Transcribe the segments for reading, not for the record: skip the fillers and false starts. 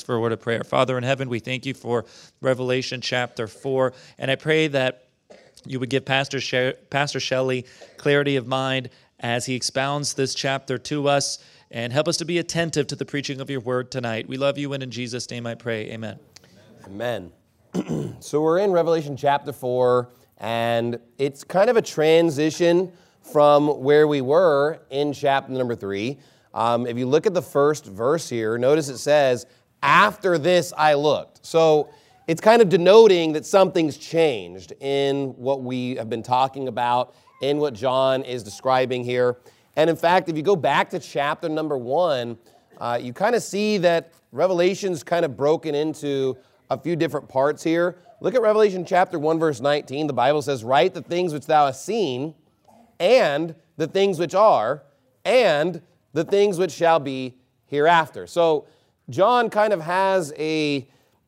ask for a word of prayer. Father in heaven, we thank you for Revelation chapter 4, and I pray that you would give Pastor Shelley clarity of mind as he expounds this chapter to us, and help us to be attentive to the preaching of your word tonight. We love you, and in Jesus' name I pray, amen. Amen. So we're in Revelation chapter 4, and it's kind of a transition from where we were in chapter number 3. If you look at the first verse here, notice it says, "After this I looked." So it's kind of denoting that something's changed in what we have been talking about, in what John is describing here. And in fact, if you go back to chapter number 1, you kind of see that Revelation's kind of broken into a few different parts here. Look at Revelation chapter 1, verse 19. The Bible says, "Write the things which thou hast seen, and the things which are, and the things which shall be hereafter." So John kind of has a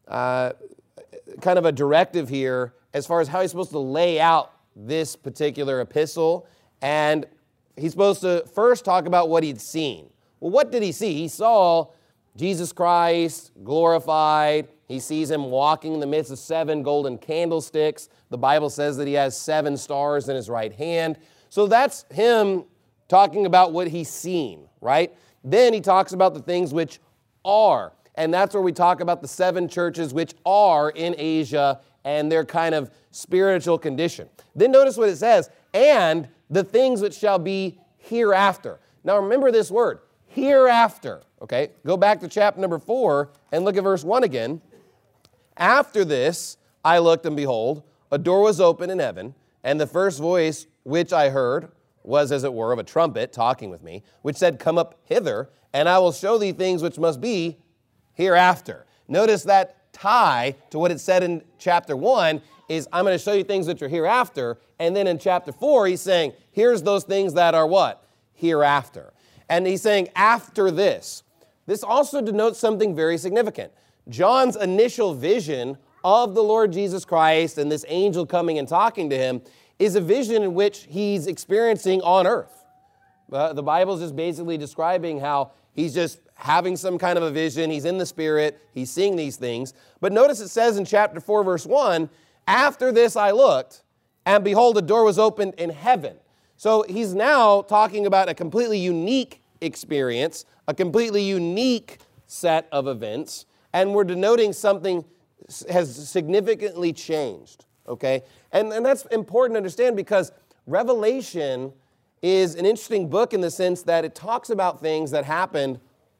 kind of a directive here as far as how he's supposed to lay out this particular epistle, and he's supposed to first talk about what he'd seen. Well, what did he see? He saw Jesus Christ glorified. He sees him walking in the midst of 7 golden candlesticks. The Bible says that he has 7 stars in his right hand. So that's him talking about what he's seen, right? Then he talks about the things which are. And that's where we talk about the 7 churches which are in Asia and their kind of spiritual condition. Then notice what it says, "and the things which shall be hereafter." Now remember this word, hereafter, okay? Go back to chapter number 4 and look at verse 1 again. "After this I looked, and behold, a door was open in heaven, and the first voice which I heard was as it were of a trumpet talking with me, which said, Come up hither, and I will show thee things which must be hereafter." Notice that tie to what it said in chapter 1 is, I'm going to show you things which are hereafter. And then in chapter 4, he's saying, here's those things that are what? Hereafter. And he's saying, after this. This also denotes something very significant. John's initial vision of the Lord Jesus Christ and this angel coming and talking to him is a vision in which he's experiencing on earth. The Bible is just basically describing how he's just having some kind of a vision. He's in the Spirit. He's seeing these things. But notice it says in chapter 4, verse 1, "After this I looked, and behold, a door was opened in heaven." So he's now talking about a completely unique experience, a completely unique set of events, and we're denoting something has significantly changed, okay? And that's important to understand because Revelation is an interesting book in the sense that it talks about things that happened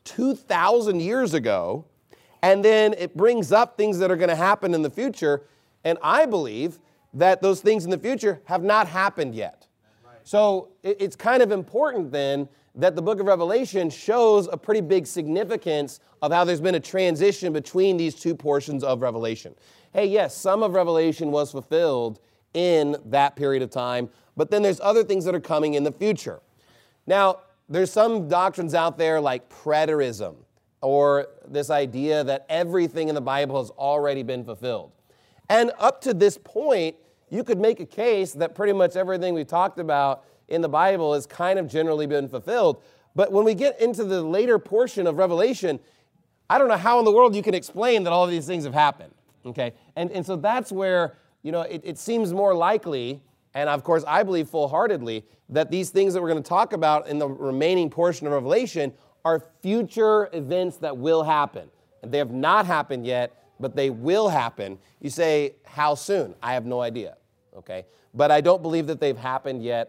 2,000 years ago, and then it brings up things that are going to happen in the future, and I believe that those things in the future have not happened yet. Right. So it's kind of important then that the book of Revelation shows a pretty big significance of how there's been a transition between these two portions of Revelation. Hey, yes, some of Revelation was fulfilled in that period of time, but then there's other things that are coming in the future. Now, there's some doctrines out there like preterism, or this idea that everything in the Bible has already been fulfilled. And up to this point, you could make a case that pretty much everything we talked about in the Bible has kind of generally been fulfilled. But when we get into the later portion of Revelation, I don't know how in the world you can explain that all of these things have happened, okay? And so that's where, it seems more likely, and of course I believe full-heartedly, that these things that we're going to talk about in the remaining portion of Revelation are future events that will happen. And they have not happened yet, but they will happen. You say, how soon? I have no idea, okay? But I don't believe that they've happened yet.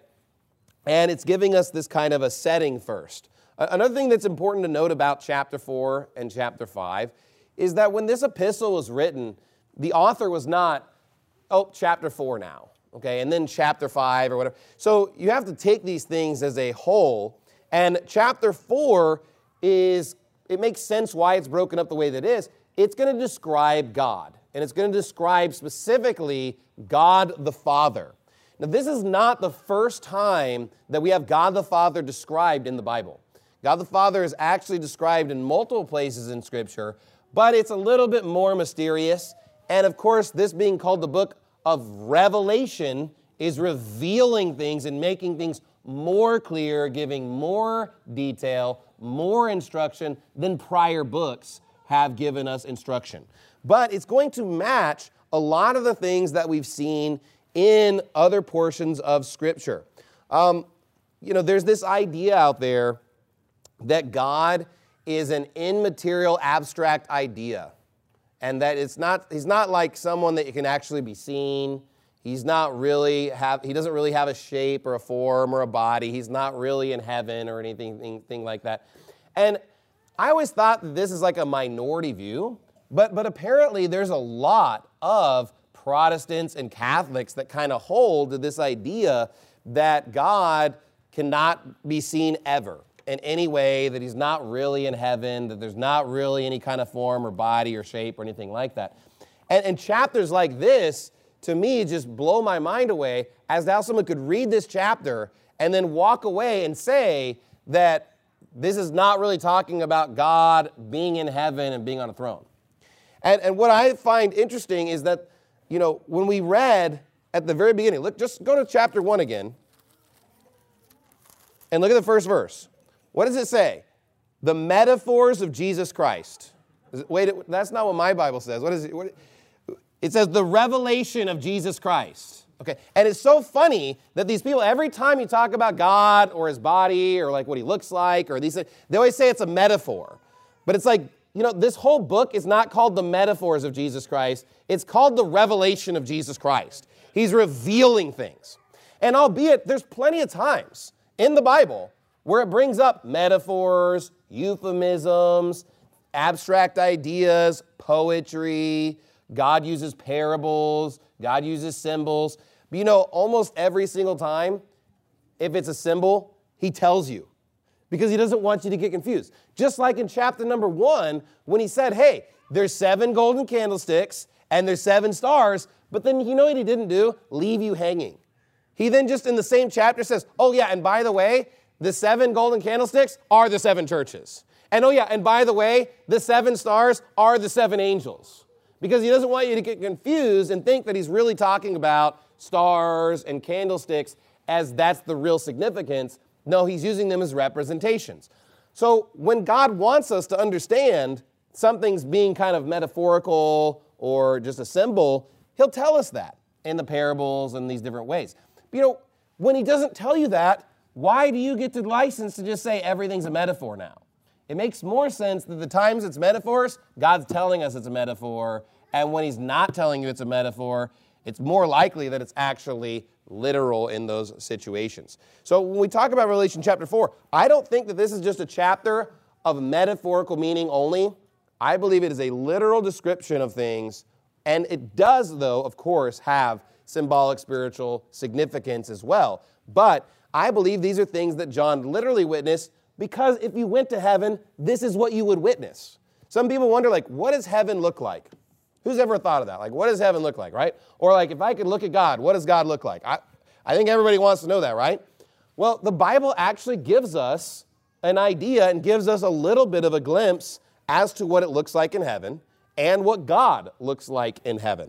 And it's giving us this kind of a setting first. Another thing that's important to note about chapter 4 and chapter 5 is that when this epistle was written, the author was not, chapter 4 now, okay, and then chapter 5 or whatever. So you have to take these things as a whole. And chapter 4 it makes sense why it's broken up the way that it is. It's going to describe God, and it's going to describe specifically God the Father. Now, this is not the first time that we have God the Father described in the Bible. God the Father is actually described in multiple places in Scripture, but it's a little bit more mysterious. And of course, this being called the book of Revelation is revealing things and making things more clear, giving more detail, more instruction than prior books have given us instruction. But it's going to match a lot of the things that we've seen in other portions of Scripture. There's this idea out there that God is an immaterial, abstract idea, and that he's not like someone that can actually be seen. He doesn't really have a shape or a form or a body. He's not really in heaven or anything like that. And I always thought that this is like a minority view, but apparently there's a lot of Protestants and Catholics that kind of hold to this idea that God cannot be seen ever in any way, that he's not really in heaven, that there's not really any kind of form or body or shape or anything like that. And chapters like this, to me, just blow my mind away as to how someone could read this chapter and then walk away and say that this is not really talking about God being in heaven and being on a throne. And what I find interesting is that, when we read at the very beginning, just go to chapter 1 again and look at the first verse. What does it say? The metaphors of Jesus Christ. Wait, that's not what my Bible says. What is it? It says the revelation of Jesus Christ. Okay, and it's so funny that these people, every time you talk about God or his body or like what he looks like or these things, they always say it's a metaphor. But it's like, this whole book is not called the metaphors of Jesus Christ. It's called the revelation of Jesus Christ. He's revealing things. And albeit there's plenty of times in the Bible where it brings up metaphors, euphemisms, abstract ideas, poetry. God uses parables. God uses symbols. But almost every single time, if it's a symbol, he tells you, because he doesn't want you to get confused. Just like in chapter number 1, when he said, hey, there's 7 golden candlesticks and there's 7 stars, but then what he didn't do? Leave you hanging. He then just in the same chapter says, oh yeah, and by the way, the 7 golden candlesticks are the 7 churches. And oh yeah, and by the way, the 7 stars are the 7 angels. Because he doesn't want you to get confused and think that he's really talking about stars and candlesticks as that's the real significance. No, he's using them as representations. So when God wants us to understand something's being kind of metaphorical or just a symbol, he'll tell us that in the parables and these different ways. But when he doesn't tell you that, why do you get the license to just say everything's a metaphor now? It makes more sense that the times it's metaphors, God's telling us it's a metaphor, and when he's not telling you it's a metaphor, it's more likely that it's actually literal in those situations. So when we talk about Revelation chapter 4, I don't think that this is just a chapter of metaphorical meaning only. I believe it is a literal description of things, and it does, though, of course, have symbolic spiritual significance as well. But I believe these are things that John literally witnessed, because if you went to heaven, this is what you would witness. Some people wonder, what does heaven look like? Who's ever thought of that? What does heaven look like, right? Or if I could look at God, what does God look like? I think everybody wants to know that, right? Well, the Bible actually gives us an idea and gives us a little bit of a glimpse as to what it looks like in heaven and what God looks like in heaven.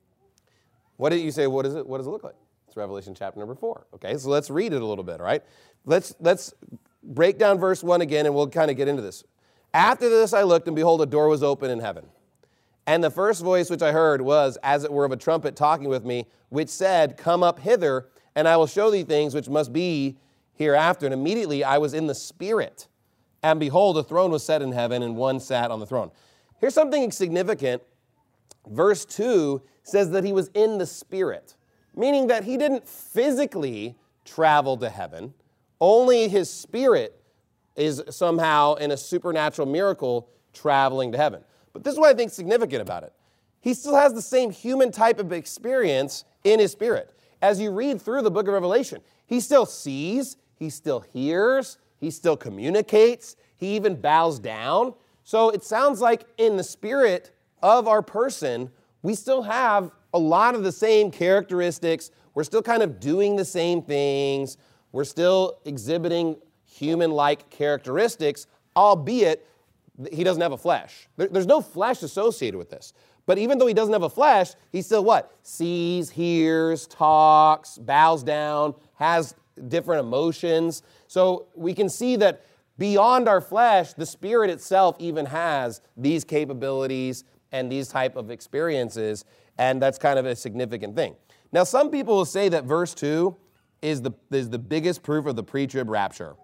What did you say? What does it look like? It's Revelation chapter number 4. Okay, so let's read it a little bit, all right? Let's break down verse 1 again, and we'll kind of get into this. After this I looked, and behold, a door was open in heaven. And the first voice which I heard was, as it were, of a trumpet talking with me, which said, come up hither, and I will show thee things which must be hereafter. And immediately I was in the Spirit. And behold, a throne was set in heaven, and one sat on the throne. Here's something significant. Verse 2 says that he was in the Spirit, meaning that he didn't physically travel to heaven. Only his spirit is somehow in a supernatural miracle traveling to heaven. But this is what I think is significant about it. He still has the same human type of experience in his spirit. As you read through the book of Revelation, he still sees, he still hears, he still communicates, he even bows down. So it sounds like in the spirit of our person, we still have a lot of the same characteristics. We're still kind of doing the same things. We're still exhibiting human-like characteristics, albeit he doesn't have a flesh. There's no flesh associated with this. But even though he doesn't have a flesh, he still what? Sees, hears, talks, bows down, has different emotions. So we can see that beyond our flesh, the Spirit itself even has these capabilities and these type of experiences, and that's kind of a significant thing. Now, some people will say that verse 2 is the biggest proof of the pre-trib rapture.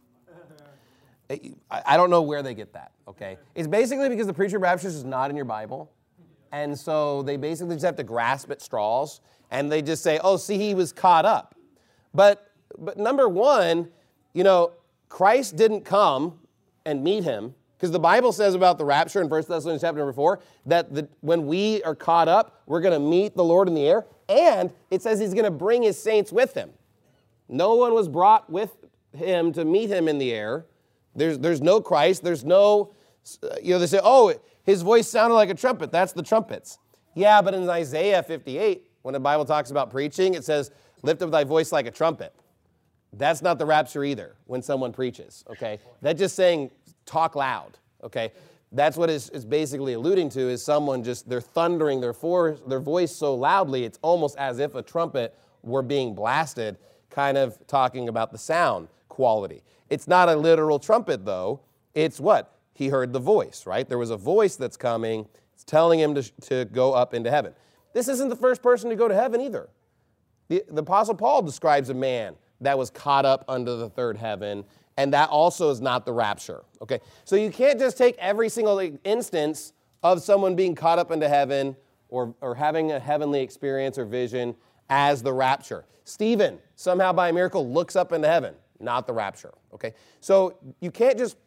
I don't know where they get that, okay? It's basically because the pre-trib rapture is not in your Bible, and so they basically just have to grasp at straws, and they just say, oh, see, he was caught up. But number one, Christ didn't come and meet him, because the Bible says about the rapture in 1 Thessalonians chapter number 4, that when we are caught up, we're going to meet the Lord in the air, and it says he's going to bring his saints with him. No one was brought with him to meet him in the air. There's no Christ. There's no, they say, oh, his voice sounded like a trumpet. That's the trumpets. Yeah, but in Isaiah 58, when the Bible talks about preaching, it says, lift up thy voice like a trumpet. That's not the rapture either when someone preaches, okay? That's just saying talk loud, okay? That's what it's basically alluding to, is someone they're thundering their voice so loudly, it's almost as if a trumpet were being blasted, kind of talking about the sound quality. It's not a literal trumpet, though. It's what? He heard the voice, right? There was a voice that's coming. It's telling him to go up into heaven. This isn't the first person to go to heaven either. The Apostle Paul describes a man that was caught up under the third heaven, and that also is not the rapture, okay? So you can't just take every single instance of someone being caught up into heaven or having a heavenly experience or vision as the rapture. Stephen, somehow by a miracle, looks up into heaven. Not the rapture, okay? So you can't just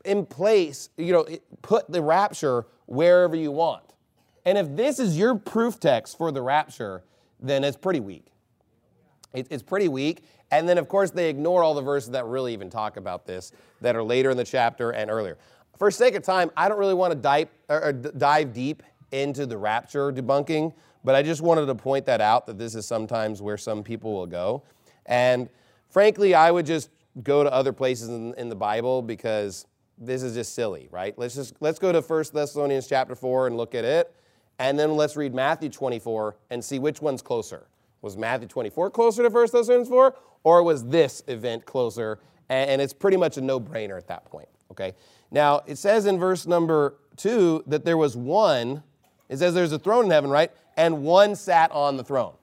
put the rapture wherever you want. And if this is your proof text for the rapture, then it's pretty weak. It's pretty weak. And then, of course, they ignore all the verses that really even talk about this, that are later in the chapter and earlier. For sake of time, I don't really want to dive deep into the rapture debunking, but I just wanted to point that out, that this is sometimes where some people will go. And frankly, I would just go to other places in the Bible, because this is just silly, right? Let's go to 1 Thessalonians chapter 4 and look at it, and then let's read Matthew 24 and see which one's closer. Was Matthew 24 closer to 1 Thessalonians 4, or was this event closer? And it's pretty much a no-brainer at that point, okay? Now, it says in verse number 2 that there was one. It says there's a throne in heaven, right? And one sat on the throne.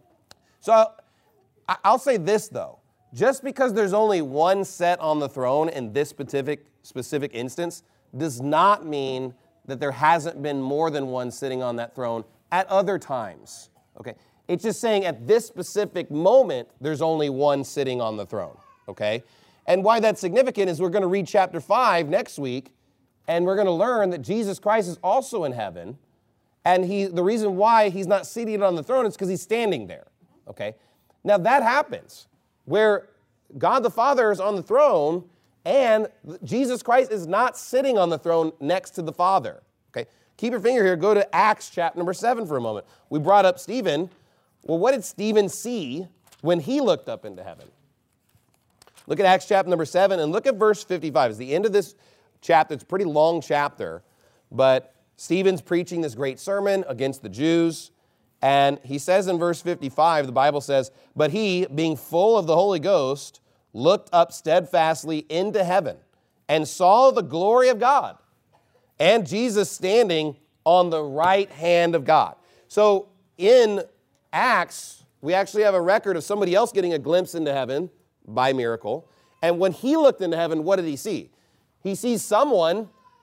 So I'll say this, though. Just because there's only one set on the throne in this specific instance does not mean that there hasn't been more than one sitting on that throne at other times, okay? It's just saying at this specific moment, there's only one sitting on the throne, okay? And why that's significant is we're going to read chapter 5 next week, and we're going to learn that Jesus Christ is also in heaven, and the reason why he's not seated on the throne is because he's standing there, okay? Now that happens, where God the Father is on the throne, and Jesus Christ is not sitting on the throne next to the Father, okay? Keep your finger here. Go to Acts chapter number 7 for a moment. We brought up Stephen. Well, what did Stephen see when he looked up into heaven? Look at Acts chapter number 7 and look at verse 55. It's the end of this chapter. It's a pretty long chapter, but Stephen's preaching this great sermon against the Jews, and he says in verse 55, the Bible says, but he, being full of the Holy Ghost, looked up steadfastly into heaven and saw the glory of God and Jesus standing on the right hand of God. So in Acts, we actually have a record of somebody else getting a glimpse into heaven by miracle. And when he looked into heaven, what did he see? He sees someone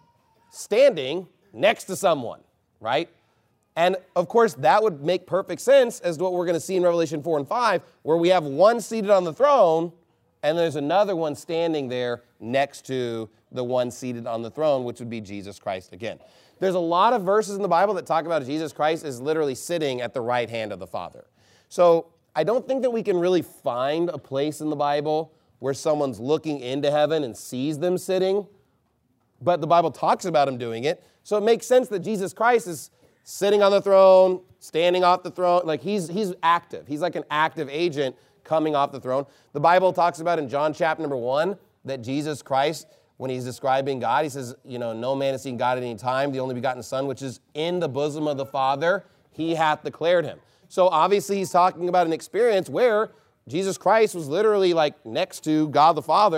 standing next to someone, right? And of course, that would make perfect sense as to what we're going to see in Revelation 4 and 5, where we have one seated on the throne, and there's another one standing there next to the one seated on the throne, which would be Jesus Christ again. There's a lot of verses in the Bible that talk about Jesus Christ is literally sitting at the right hand of the Father. So I don't think that we can really find a place in the Bible where someone's looking into heaven and sees them sitting, but the Bible talks about him doing it. So it makes sense that Jesus Christ is sitting on the throne, standing off the throne, like he's active. He's like an active agent coming off the throne. The Bible talks about in John chapter number 1 that Jesus Christ, when he's describing God, he says, no man has seen God at any time, the only begotten Son, which is in the bosom of the Father, he hath declared him. So obviously he's talking about an experience where Jesus Christ was literally like next to God the Father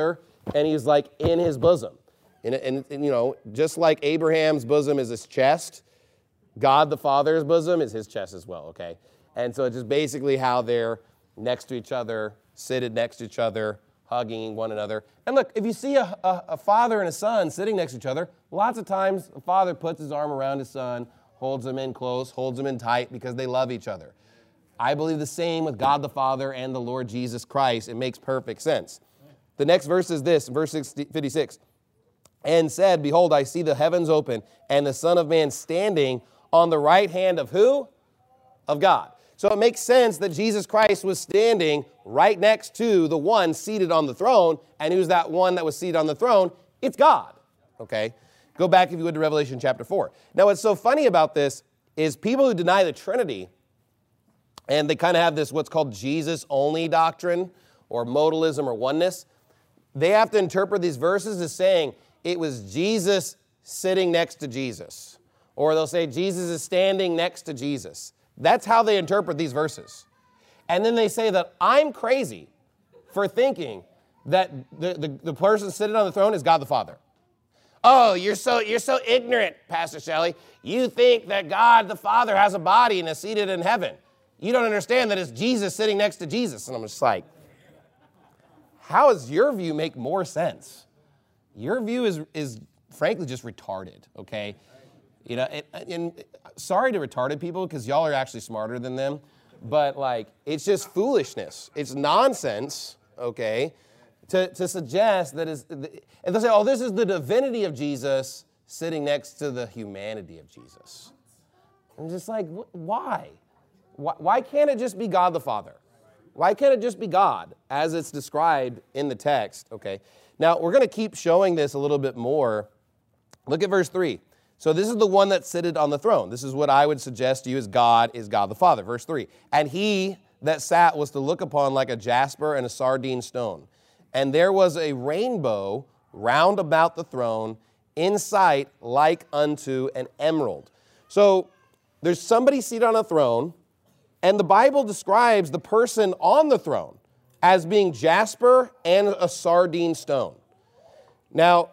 and he's like in his bosom. And you know, just like Abraham's bosom is his chest, God the Father's bosom is his chest as well, okay? And so it's just basically how they're next to each other, seated next to each other, hugging one another. And look, if you see a father and a son sitting next to each other, lots of times a father puts his arm around his son, holds him in close, holds him in tight because they love each other. I believe the same with God the Father and the Lord Jesus Christ. It makes perfect sense. The next verse is this, verse 56. And said, behold, I see the heavens open and the Son of Man standing on the right hand of who? Of God. So it makes sense that Jesus Christ was standing right next to the one seated on the throne. And who's that one that was seated on the throne? It's God. Okay? Go back, if you would, to Revelation chapter 4. Now, what's so funny about this is people who deny the Trinity, and they kind of have this what's called Jesus-only doctrine, or modalism or oneness, they have to interpret these verses as saying it was Jesus sitting next to Jesus. Or they'll say Jesus is standing next to Jesus. That's how they interpret these verses. And then they say that I'm crazy for thinking that the person sitting on the throne is God the Father. Oh, you're so ignorant, Pastor Shelley. You think that God the Father has a body and is seated in heaven. You don't understand that it's Jesus sitting next to Jesus. And I'm just like, how does your view make more sense? Your view is frankly just retarded, okay? You know, and sorry to retarded people because y'all are actually smarter than them, but like it's just foolishness. It's nonsense, okay, to suggest that and they'll say, oh, this is the divinity of Jesus sitting next to the humanity of Jesus. I'm just like, why? Why can't it just be God the Father? Why can't it just be God as it's described in the text? Okay. Now, we're going to keep showing this a little bit more. Look at verse 3. So this is the one that sitteth on the throne. This is what I would suggest to you is God the Father. Verse 3. And he that sat was to look upon like a jasper and a sardine stone. And there was a rainbow round about the throne, in sight like unto an emerald. So there's somebody seated on a throne, and the Bible describes the person on the throne as being jasper and a sardine stone. Now,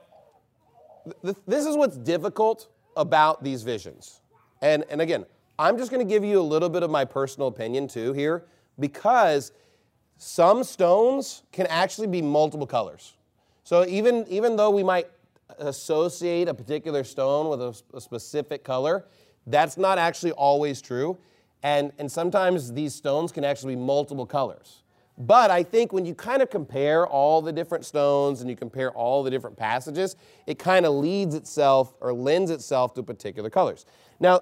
this is what's difficult about these visions. And again, I'm just going to give you a little bit of my personal opinion too here, because some stones can actually be multiple colors. So even though we might associate a particular stone with a specific color, that's not actually always true. And sometimes these stones can actually be multiple colors. But I think when you kind of compare all the different stones and you compare all the different passages, it kind of lends itself to particular colors. Now,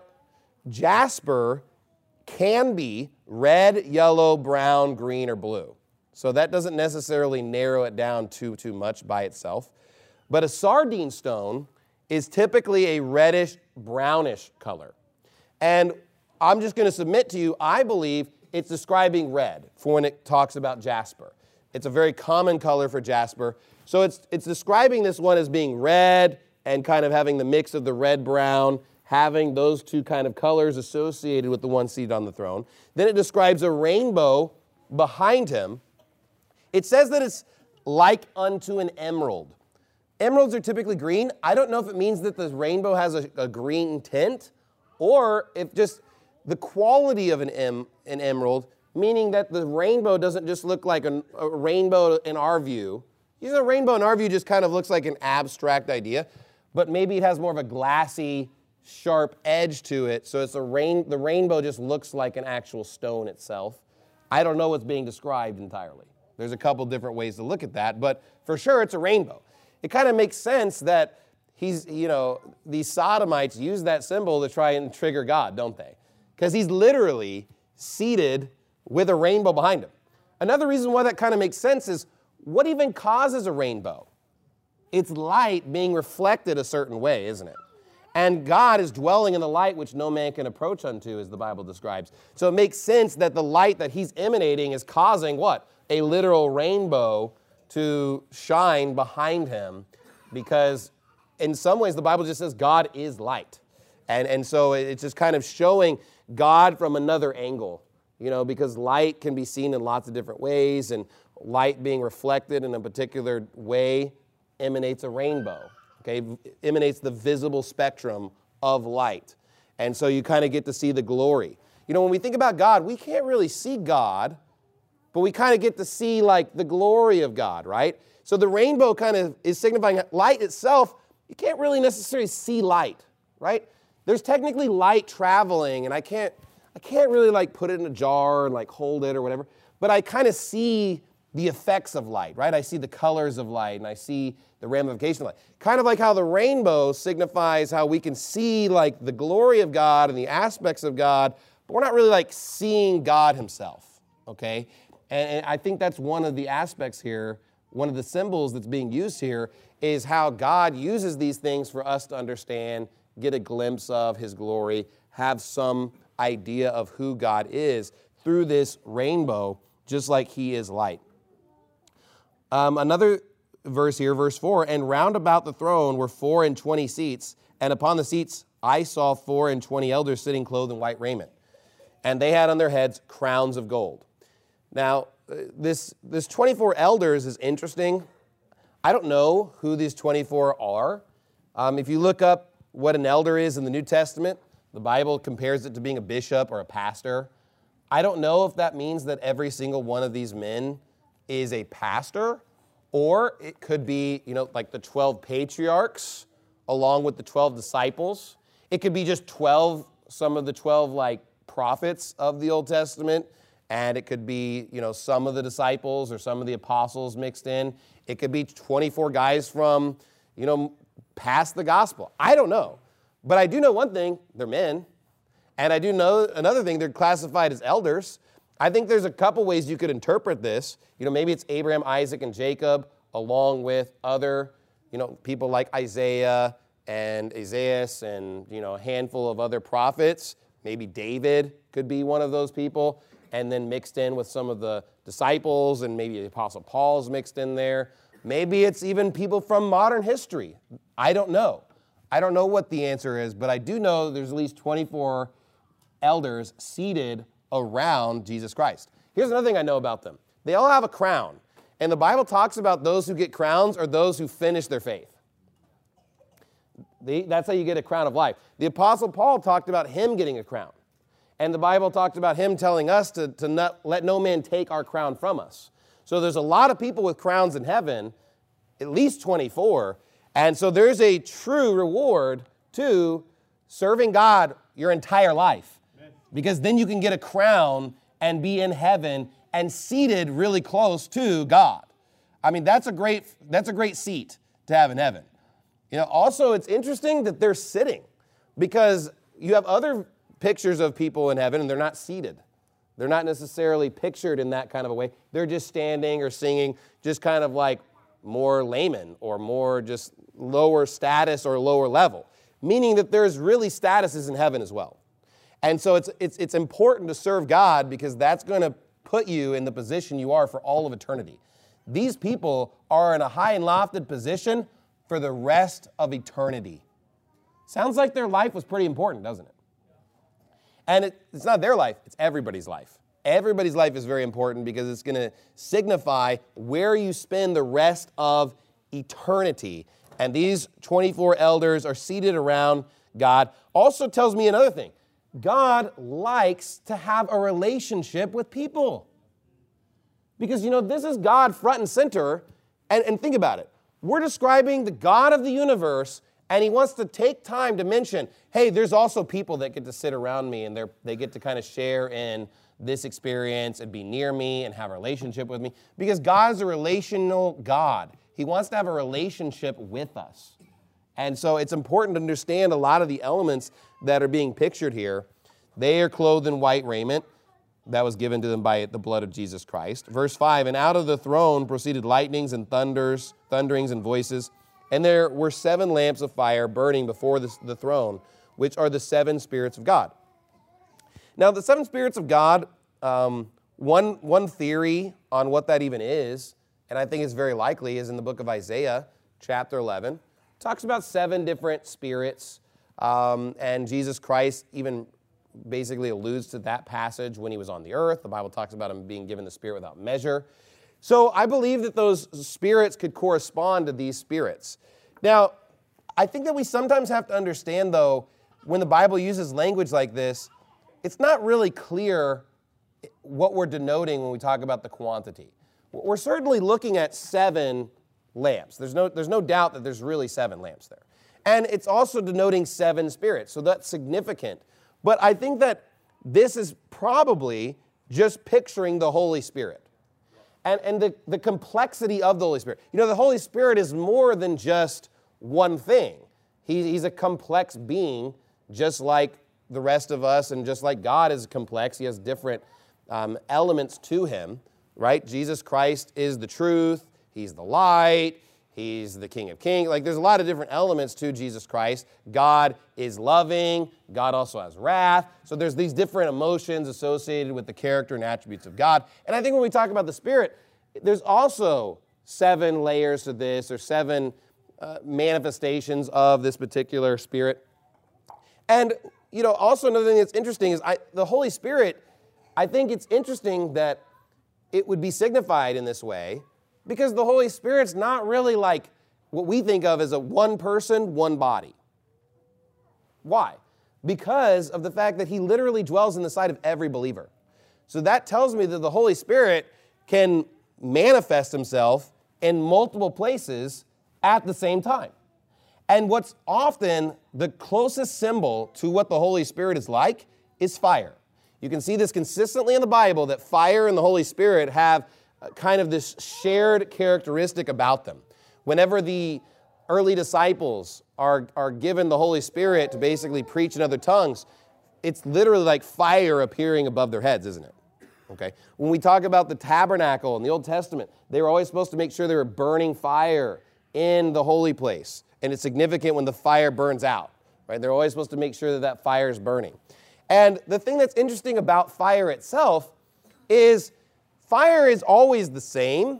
jasper can be red, yellow, brown, green, or blue. So that doesn't necessarily narrow it down too much by itself. But a sardine stone is typically a reddish, brownish color. And I'm just going to submit to you, I believe it's describing red for when it talks about jasper. It's a very common color for jasper. So it's describing this one as being red and kind of having the mix of the red-brown, having those two kind of colors associated with the one seated on the throne. Then it describes a rainbow behind him. It says that it's like unto an emerald. Emeralds are typically green. I don't know if it means that the rainbow has a green tint or if just the quality of an emerald, meaning that the rainbow doesn't just look like a rainbow in our view. A rainbow in our view just kind of looks like an abstract idea, but maybe it has more of a glassy, sharp edge to it, so the rainbow just looks like an actual stone itself. I don't know what's being described entirely. There's a couple different ways to look at that, but for sure it's a rainbow. It kind of makes sense that these sodomites use that symbol to try and trigger God, don't they? Because he's literally seated with a rainbow behind him. Another reason why that kind of makes sense is what even causes a rainbow? It's light being reflected a certain way, isn't it? And God is dwelling in the light which no man can approach unto, as the Bible describes. So it makes sense that the light that he's emanating is causing what? A literal rainbow to shine behind him, because in some ways the Bible just says God is light. And so it's just kind of showing God from another angle, because light can be seen in lots of different ways, and light being reflected in a particular way emanates a rainbow, okay? Emanates the visible spectrum of light. And so you kind of get to see the glory. You know, when we think about God, we can't really see God, but we kind of get to see like the glory of God, right? So the rainbow kind of is signifying light itself. You can't really necessarily see light, right? There's technically light traveling, and I can't really like put it in a jar and like hold it or whatever, but I kind of see the effects of light, right? I see the colors of light, and I see the ramification of light. Kind of like how the rainbow signifies how we can see like the glory of God and the aspects of God, but we're not really like seeing God himself, okay? And I think that's one of the aspects here, one of the symbols that's being used here is how God uses these things for us to understand, get a glimpse of his glory, have some idea of who God is through this rainbow, just like he is light. Another verse here, verse 4, and round about the throne were 24 seats, and upon the seats I saw 24 elders sitting clothed in white raiment, and they had on their heads crowns of gold. Now, this 24 elders is interesting. I don't know who these 24 are. If you look up what an elder is in the New Testament, the Bible compares it to being a bishop or a pastor. I don't know if that means that every single one of these men is a pastor, or it could be, like the 12 patriarchs along with the 12 disciples. It could be just some of the 12 like prophets of the Old Testament, and it could be, some of the disciples or some of the apostles mixed in. It could be 24 guys from, past the gospel. I don't know. But I do know one thing, they're men. And I do know another thing, they're classified as elders. I think there's a couple ways you could interpret this. Maybe it's Abraham, Isaac, and Jacob, along with other, people like Isaiah and Isaias and, a handful of other prophets. Maybe David could be one of those people. And then mixed in with some of the disciples, and maybe the Apostle Paul's mixed in there. Maybe it's even people from modern history. I don't know. I don't know what the answer is, but I do know there's at least 24 elders seated around Jesus Christ. Here's another thing I know about them. They all have a crown, and the Bible talks about those who get crowns are those who finish their faith. That's how you get a crown of life. The Apostle Paul talked about him getting a crown. And the Bible talked about him telling us to not let no man take our crown from us. So there's a lot of people with crowns in heaven, at least 24. And so there's a true reward to serving God your entire life. Amen. Because then you can get a crown and be in heaven and seated really close to God. I mean, that's a great seat to have in heaven. Also, it's interesting that they're sitting, because you have other pictures of people in heaven, and they're not seated. They're not necessarily pictured in that kind of a way. They're just standing or singing, just kind of like more layman or more just lower status or lower level, meaning that there's really statuses in heaven as well. And so it's important to serve God, because that's going to put you in the position you are for all of eternity. These people are in a high and lofted position for the rest of eternity. Sounds like their life was pretty important, doesn't it? And it's not their life, it's everybody's life. Everybody's life is very important, because it's going to signify where you spend the rest of eternity. And these 24 elders are seated around God. Also tells me another thing. God likes to have a relationship with people. Because, this is God front and center. And think about it. We're describing the God of the universe, and he wants to take time to mention, hey, there's also people that get to sit around me, and they get to kind of share in this experience and be near me and have a relationship with me. Because God is a relational God. He wants to have a relationship with us. And so it's important to understand a lot of the elements that are being pictured here. They are clothed in white raiment that was given to them by the blood of Jesus Christ. Verse 5, and out of the throne proceeded lightnings and thunderings and voices. And there were 7 lamps of fire burning before the throne, which are the 7 spirits of God. Now, the 7 spirits of God, one theory on what that even is, and I think it's very likely, is in the book of Isaiah, chapter 11. It talks about 7 different spirits, and Jesus Christ even basically alludes to that passage when he was on the earth. The Bible talks about him being given the Spirit without measure. So I believe that those spirits could correspond to these spirits. Now, I think that we sometimes have to understand, though, when the Bible uses language like this, it's not really clear what we're denoting when we talk about the quantity. We're certainly looking at 7 lamps. There's no doubt that there's really 7 lamps there. And it's also denoting 7 spirits, so that's significant. But I think that this is probably just picturing the Holy Spirit and the complexity of the Holy Spirit. You know, the Holy Spirit is more than just one thing. He's a complex being, just like the rest of us, and just like God is complex. He has different elements to him, right? Jesus Christ is the truth. He's the light. He's the King of Kings. Like, there's a lot of different elements to Jesus Christ. God is loving. God also has wrath. So there's these different emotions associated with the character and attributes of God. And I think when we talk about the Spirit, there's also 7 layers to this, or 7 manifestations of this particular Spirit. And, you know, also another thing that's interesting is the Holy Spirit, I think it's interesting that it would be signified in this way, because the Holy Spirit's not really like what we think of as a one person, one body. Why? Because of the fact that he literally dwells in the side of every believer. So that tells me that the Holy Spirit can manifest himself in multiple places at the same time. And what's often the closest symbol to what the Holy Spirit is like is fire. You can see this consistently in the Bible, that fire and the Holy Spirit have kind of this shared characteristic about them. Whenever the early disciples are given the Holy Spirit to basically preach in other tongues, it's literally like fire appearing above their heads, isn't it? Okay. When we talk about the tabernacle in the Old Testament, they were always supposed to make sure they were burning fire in the holy place. And it's significant when the fire burns out, right? They're always supposed to make sure that that fire is burning. And the thing that's interesting about fire itself is fire is always the same,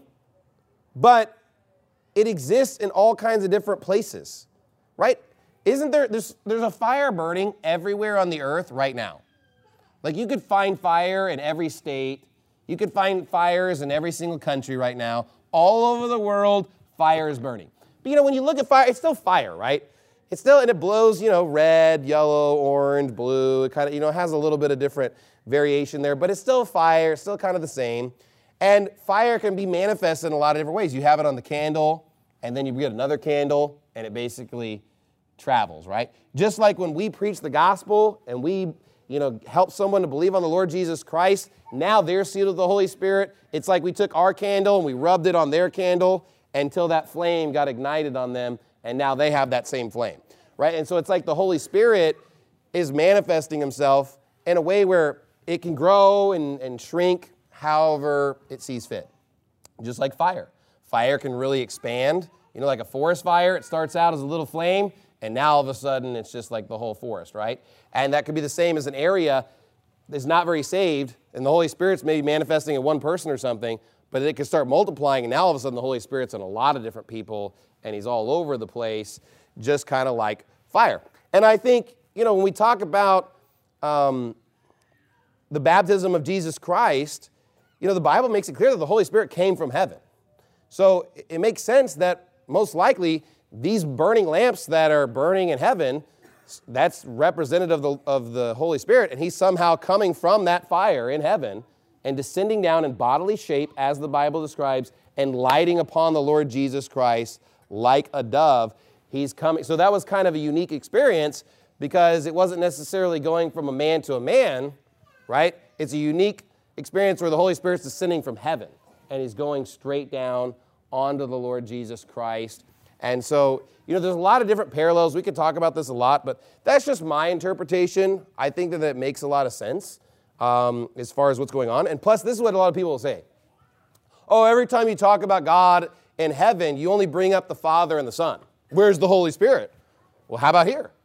but it exists in all kinds of different places, right? Isn't there's a fire burning everywhere on the earth right now. Like, you could find fire in every state. You could find fires in every single country right now. All over the world, fire is burning. But, you know, when you look at fire, it's still fire, right? It's still, and it blows, you know, red, yellow, orange, blue. It kind of, you know, has a little bit of different variation there, but it's still fire, it's still kind of the same. And fire can be manifested in a lot of different ways. You have it on the candle, and then you get another candle, and it basically travels, right? Just like when we preach the gospel and we, you know, help someone to believe on the Lord Jesus Christ, now they're sealed with the Holy Spirit. It's like we took our candle and we rubbed it on their candle until that flame got ignited on them, and now they have that same flame, right? And so it's like the Holy Spirit is manifesting himself in a way where it can grow and shrink however it sees fit. Just like fire. Fire can really expand. You know, like a forest fire, it starts out as a little flame, and now all of a sudden it's just like the whole forest, right? And that could be the same as an area that's not very saved, and the Holy Spirit's maybe manifesting in one person or something, but it could start multiplying, and now all of a sudden the Holy Spirit's in a lot of different people, and he's all over the place, just kind of like fire. And I think, you know, when we talk about the baptism of Jesus Christ, you know, the Bible makes it clear that the Holy Spirit came from heaven. So it makes sense that most likely these burning lamps that are burning in heaven, that's representative of the Holy Spirit, and he's somehow coming from that fire in heaven and descending down in bodily shape, as the Bible describes, and lighting upon the Lord Jesus Christ like a dove. He's coming. So that was kind of a unique experience, because it wasn't necessarily going from a man to a man, right? It's a unique experience where the Holy Spirit's descending from heaven, and he's going straight down onto the Lord Jesus Christ. And so, you know, there's a lot of different parallels. We could talk about this a lot, but that's just my interpretation. I think that it makes a lot of sense as far as what's going on. And plus, this is what a lot of people will say. Oh, every time you talk about God in heaven, you only bring up the Father and the Son. Where's the Holy Spirit? Well, how about here?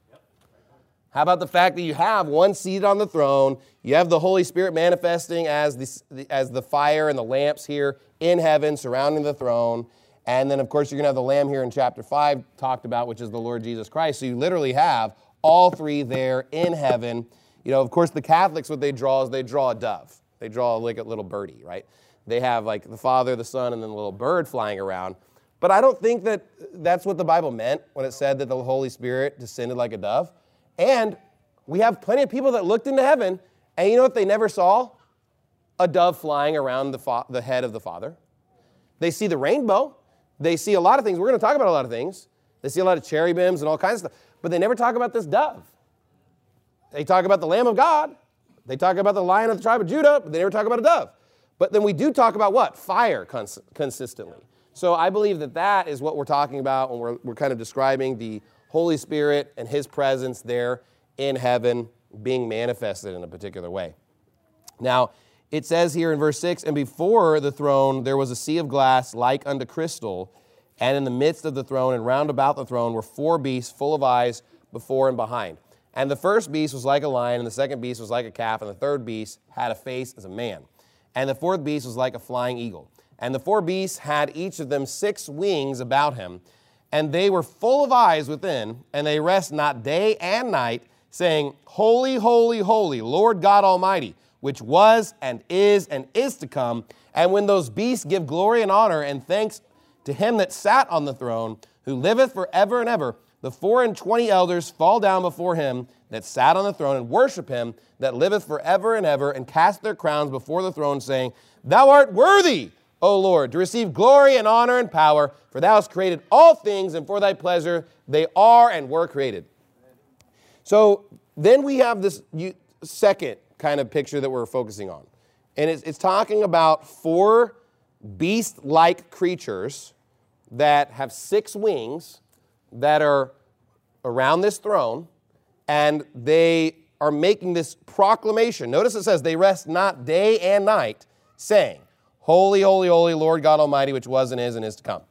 How about the fact that you have one seated on the throne, you have the Holy Spirit manifesting as the fire and the lamps here in heaven surrounding the throne, and then, of course, you're going to have the Lamb here in chapter 5 talked about, which is the Lord Jesus Christ. So you literally have all three there in heaven. You know, of course, the Catholics, what they draw is they draw a dove. They draw like a little birdie, right? they have like the Father, the Son, and then a little bird flying around. But I don't think that that's what the Bible meant when it said that the Holy Spirit descended like a dove. And we have plenty of people that looked into heaven, and you know what they never saw? A dove flying around the head of the Father. They see the rainbow. They see a lot of things. We're going to talk about a lot of things. They see a lot of cherubims and all kinds of stuff. But they never talk about this dove. They talk about the Lamb of God. They talk about the Lion of the tribe of Judah, but they never talk about a dove. But then we do talk about what? Fire consistently. So I believe that that is what we're talking about when we're kind of describing the Holy Spirit and His presence there in heaven being manifested in a particular way. Now, it says here in verse 6, and before the throne there was a sea of glass like unto crystal, and in the midst of the throne and round about the throne were 4 beasts full of eyes before and behind. And the first beast was like a lion, and the second beast was like a calf, and the third beast had a face as a man. And the fourth beast was like a flying eagle. And the 4 beasts had each of them 6 wings about him, and they were full of eyes within, and they rest not day and night, saying, Holy, holy, holy, Lord God Almighty, which was and is to come. And when those beasts give glory and honor and thanks to him that sat on the throne, who liveth forever and ever, the 24 elders fall down before him that sat on the throne and worship him that liveth forever and ever, and cast their crowns before the throne, saying, Thou art worthy, O Lord, to receive glory and honor and power, for thou hast created all things, and for thy pleasure they are and were created. So then we have this second kind of picture that we're focusing on. And it's talking about 4 beast-like creatures that have 6 wings that are around this throne, and they are making this proclamation. Notice it says, they rest not day and night, saying, Holy, holy, holy, Lord God Almighty, which was and is to come.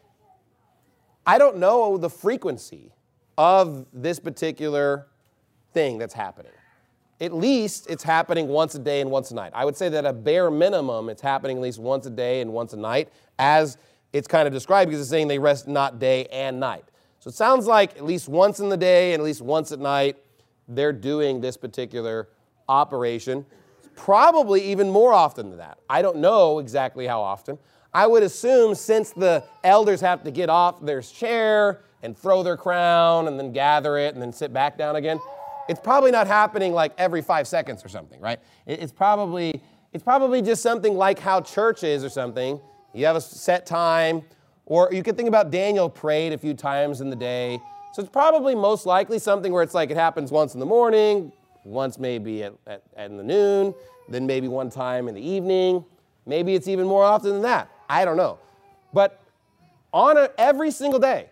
I don't know the frequency of this particular thing that's happening. At least it's happening once a day and once a night. I would say that at a bare minimum, it's happening at least once a day and once a night, as it's kind of described, because it's saying they rest not day and night. So it sounds like at least once in the day and at least once at night, they're doing this particular operation. Probably even more often than that. I don't know exactly how often. I would assume since the elders have to get off their chair and throw their crown and then gather it and then sit back down again, it's probably not happening like every 5 seconds or something, right? It's probably just something like how church is or something. You have a set time, or you could think about Daniel prayed a few times in the day. So it's probably most likely something where it's like it happens once in the morning, once maybe in the noon, then maybe one time in the evening. Maybe it's even more often than that. I don't know. But on every single day,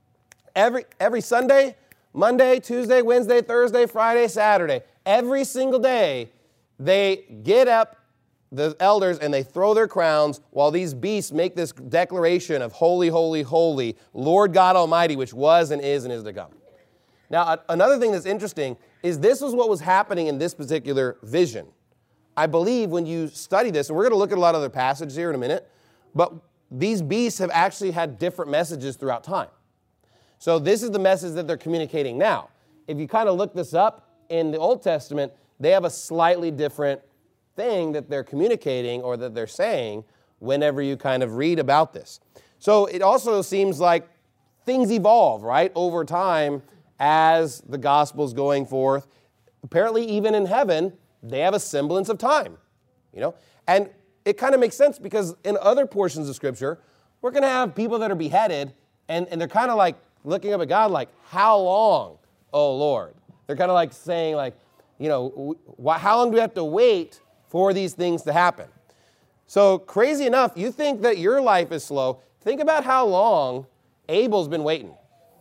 every Sunday, Monday, Tuesday, Wednesday, Thursday, Friday, Saturday, every single day, they get up, the elders, and they throw their crowns while these beasts make this declaration of holy, holy, holy, Lord God Almighty, which was and is to come. Now, another thing that's interesting is this is what was happening in this particular vision. I believe when you study this, and we're going to look at a lot of other passages here in a minute, but these beasts have actually had different messages throughout time. So this is the message that they're communicating now. If you kind of look this up in the Old Testament, they have a slightly different thing that they're communicating or that they're saying whenever you kind of read about this. So it also seems like things evolve, right, over time as the gospel's going forth. Apparently, even in heaven, they have a semblance of time, you know? And it kind of makes sense because in other portions of Scripture, we're going to have people that are beheaded, and they're kind of like looking up at God like, how long, oh Lord? They're kind of like saying like, you know, how long do we have to wait for these things to happen? So crazy enough, you think that your life is slow. Think about how long Abel's been waiting.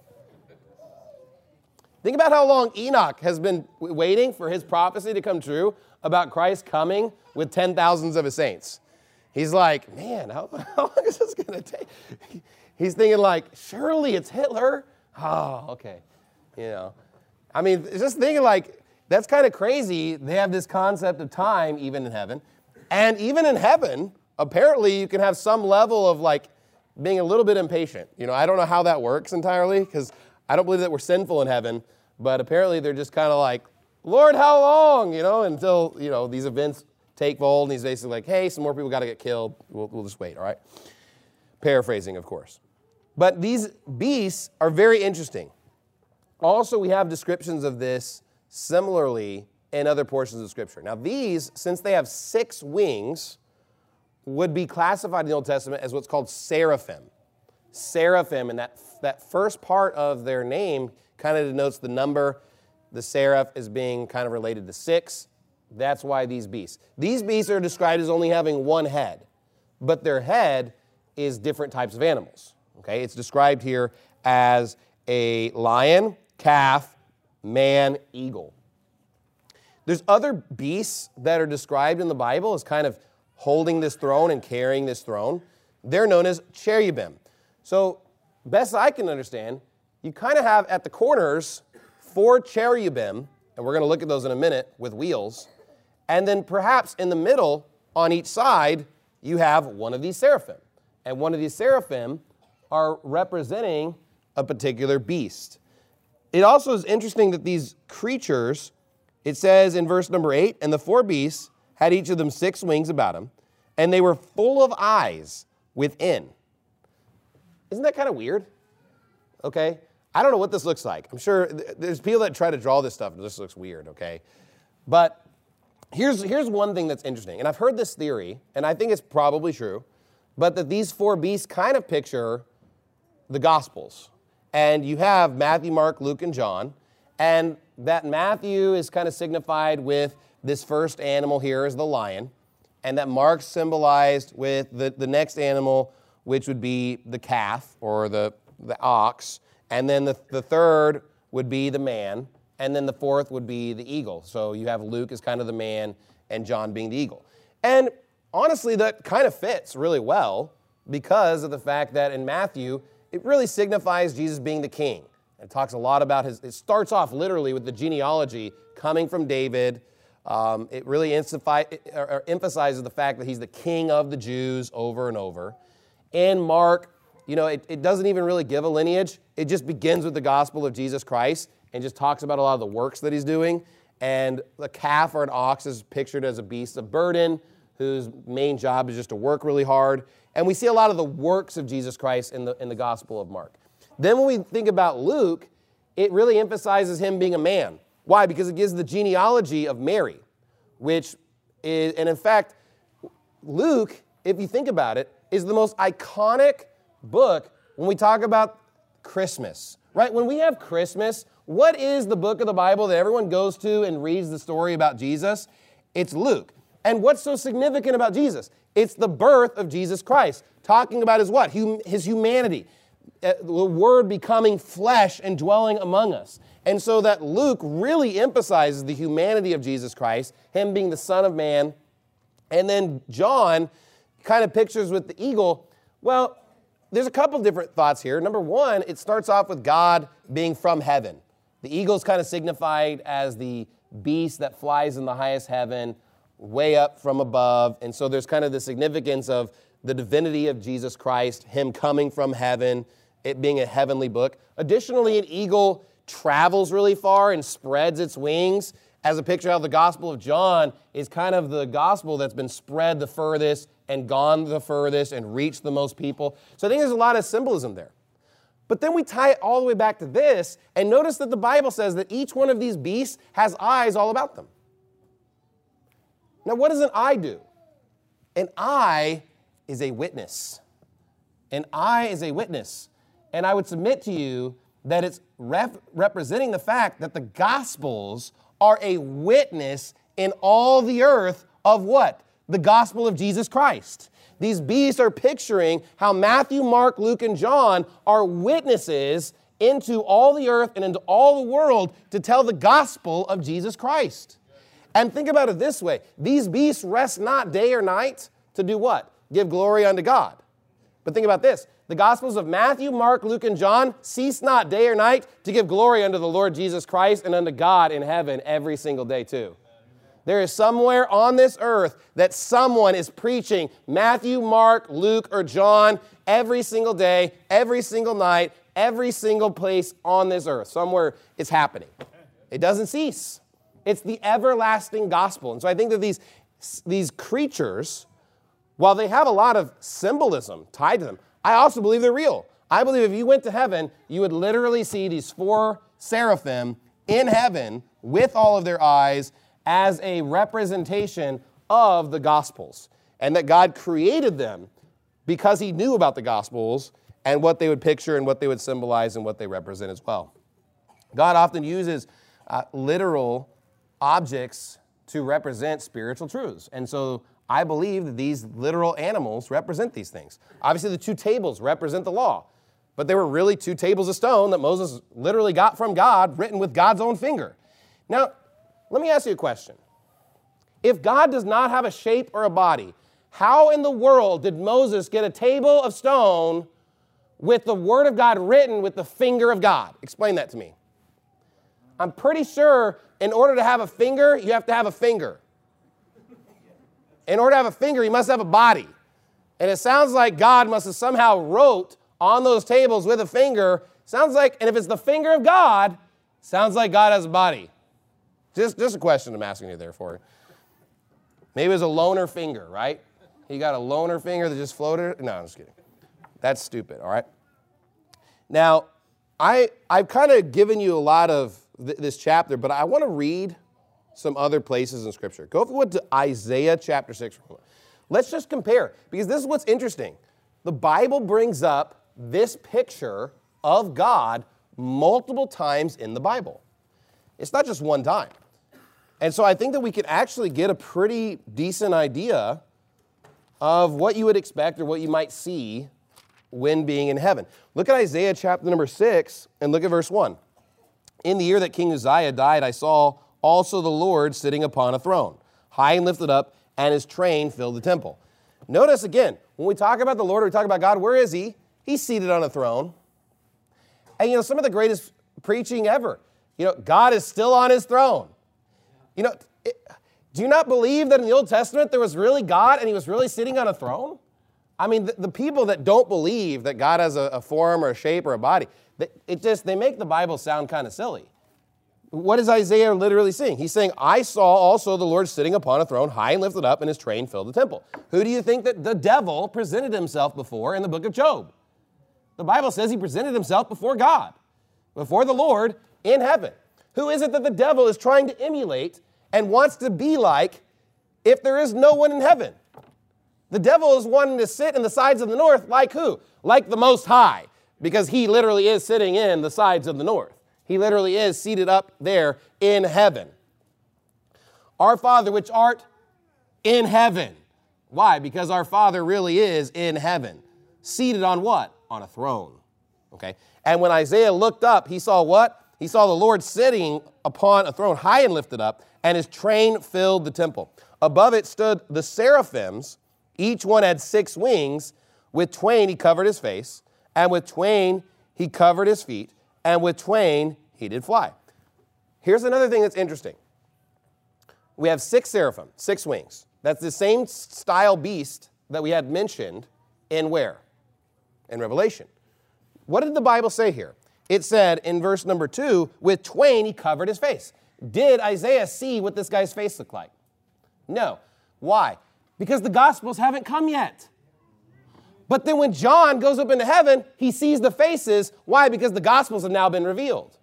Think about how long Enoch has been waiting for his prophecy to come true about Christ coming with 10,000s of his saints. He's like, man, how long is this going to take? He's thinking like, surely it's Hitler. Oh, okay. You know, I mean, just thinking like, that's kind of crazy. They have this concept of time even in heaven. And even in heaven, apparently you can have some level of like being a little bit impatient. You know, I don't know how that works entirely because I don't believe that we're sinful in heaven. But apparently they're just kind of like, Lord, how long? You know, until, you know, these events take fold, and he's basically like, hey, some more people got to get killed. We'll just wait, all right? Paraphrasing, of course. But these beasts are very interesting. Also, we have descriptions of this similarly in other portions of Scripture. Now, these, since they have 6 wings, would be classified in the Old Testament as what's called seraphim. Seraphim, and that first part of their name kind of denotes the number. The seraph is being kind of related to 6. That's why these beasts. These beasts are described as only having one head, but their head is different types of animals. Okay, it's described here as a lion, calf, man, eagle. There's other beasts that are described in the Bible as kind of holding this throne and carrying this throne. They're known as cherubim. So, best I can understand, you kind of have at the corners 4 cherubim, and we're going to look at those in a minute, with wheels. And then perhaps in the middle, on each side, you have one of these seraphim. And one of these seraphim are representing a particular beast. It also is interesting that these creatures, it says in verse number 8, and the 4 beasts had each of them 6 wings about them, and they were full of eyes within. Isn't that kind of weird? Okay? I don't know what this looks like. I'm sure there's people that try to draw this stuff and this looks weird, okay? But here's one thing that's interesting, and I've heard this theory, and I think it's probably true, but that these 4 beasts kind of picture the Gospels. And you have Matthew, Mark, Luke, and John, and that Matthew is kind of signified with this first animal here is the lion, and that Mark's symbolized with the next animal, which would be the calf or the ox, and then the third would be the man, and then the fourth would be the eagle. So you have Luke as kind of the man and John being the eagle. And honestly, that kind of fits really well because of the fact that in Matthew, it really signifies Jesus being the king. It talks a lot about it starts off literally with the genealogy coming from David. It really emphasizes the fact that he's the king of the Jews over and over. In Mark, it doesn't even really give a lineage. It just begins with the gospel of Jesus Christ and just talks about a lot of the works that he's doing. And the calf or an ox is pictured as a beast of burden whose main job is just to work really hard. And we see a lot of the works of Jesus Christ in the Gospel of Mark. Then when we think about Luke, it really emphasizes him being a man. Why? Because it gives the genealogy of Mary, which is, and in fact, Luke, if you think about it, is the most iconic book when we talk about Christmas, right? When we have Christmas, what is the book of the Bible that everyone goes to and reads the story about Jesus? It's Luke. And what's so significant about Jesus? It's the birth of Jesus Christ, talking about his what? His humanity, the Word becoming flesh and dwelling among us. And so that Luke really emphasizes the humanity of Jesus Christ, him being the Son of Man. And then John kind of pictures with the eagle. Well, there's a couple different thoughts here. Number one, it starts off with God being from heaven. The eagle is kind of signified as the beast that flies in the highest heaven, way up from above. And so there's kind of the significance of the divinity of Jesus Christ, him coming from heaven, it being a heavenly book. Additionally, an eagle travels really far and spreads its wings, as a picture of the Gospel of John is kind of the gospel that's been spread the furthest and gone the furthest and reached the most people. So I think there's a lot of symbolism there. But then we tie it all the way back to this, and notice that the Bible says that each one of these beasts has eyes all about them. Now, what does an eye do? An eye is a witness. An eye is a witness. And I would submit to you that it's representing the fact that the Gospels are a witness in all the earth of what? The gospel of Jesus Christ. These beasts are picturing how Matthew, Mark, Luke, and John are witnesses into all the earth and into all the world to tell the gospel of Jesus Christ. And think about it this way. These beasts rest not day or night to do what? Give glory unto God. But think about this. The Gospels of Matthew, Mark, Luke, and John cease not day or night to give glory unto the Lord Jesus Christ and unto God in heaven every single day too. There is somewhere on this earth that someone is preaching Matthew, Mark, Luke, or John every single day, every single night, every single place on this earth. Somewhere it's happening. It doesn't cease. It's the everlasting gospel. And so I think that these these creatures, while they have a lot of symbolism tied to them, I also believe they're real. I believe if you went to heaven, you would literally see these 4 seraphim in heaven with all of their eyes as a representation of the Gospels, and that God created them because he knew about the Gospels and what they would picture and what they would symbolize and what they represent as well. God often uses literal objects to represent spiritual truths. And so I believe that these literal animals represent these things. Obviously, the 2 tables represent the law, but they were really 2 tables of stone that Moses literally got from God, written with God's own finger. Now, let me ask you a question. If God does not have a shape or a body, how in the world did Moses get a table of stone with the Word of God written with the finger of God? Explain that to me. I'm pretty sure in order to have a finger, you have to have a finger. In order to have a finger, you must have a body. And it sounds like God must have somehow wrote on those tables with a finger. Sounds like, and if it's the finger of God, sounds like God has a body. Just a question I'm asking you there for you. Maybe it was a loner finger, right? He got a loner finger that just floated. No, I'm just kidding. That's stupid, all right? Now, I've kind of given you a lot of this chapter, but I want to read some other places in Scripture. Go forward to Isaiah chapter 6. Let's just compare, because this is what's interesting. The Bible brings up this picture of God multiple times in the Bible. It's not just one time. And so I think that we can actually get a pretty decent idea of what you would expect or what you might see when being in heaven. Look at Isaiah chapter number 6 and look at verse 1. In the year that King Uzziah died, I saw also the Lord sitting upon a throne, high and lifted up, and his train filled the temple. Notice again, when we talk about the Lord, we talk about God, where is he? He's seated on a throne. And some of the greatest preaching ever, God is still on his throne. Do you not believe that in the Old Testament there was really God and he was really sitting on a throne? I mean, the people that don't believe that God has a form or a shape or a body, they make the Bible sound kind of silly. What is Isaiah literally saying? He's saying, I saw also the Lord sitting upon a throne, high and lifted up, and his train filled the temple. Who do you think that the devil presented himself before in the book of Job? The Bible says he presented himself before God, before the Lord in heaven. Who is it that the devil is trying to emulate and wants to be like if there is no one in heaven? The devil is wanting to sit in the sides of the north like who? Like the Most High, because he literally is sitting in the sides of the north. He literally is seated up there in heaven. Our Father which art in heaven. Why? Because our Father really is in heaven. Seated on what? On a throne. Okay. And when Isaiah looked up, he saw what? He saw the Lord sitting upon a throne, high and lifted up, and his train filled the temple. Above it stood the seraphims. Each one had 6 wings. With twain he covered his face, and with twain he covered his feet, and with twain he did fly. Here's another thing that's interesting. We have 6 seraphim, 6 wings. That's the same style beast that we had mentioned in where? In Revelation. What did the Bible say here? It said in verse number 2, with twain he covered his face. Did Isaiah see what this guy's face looked like? No. Why? Because the Gospels haven't come yet. But then when John goes up into heaven, he sees the faces. Why? Because the Gospels have now been revealed.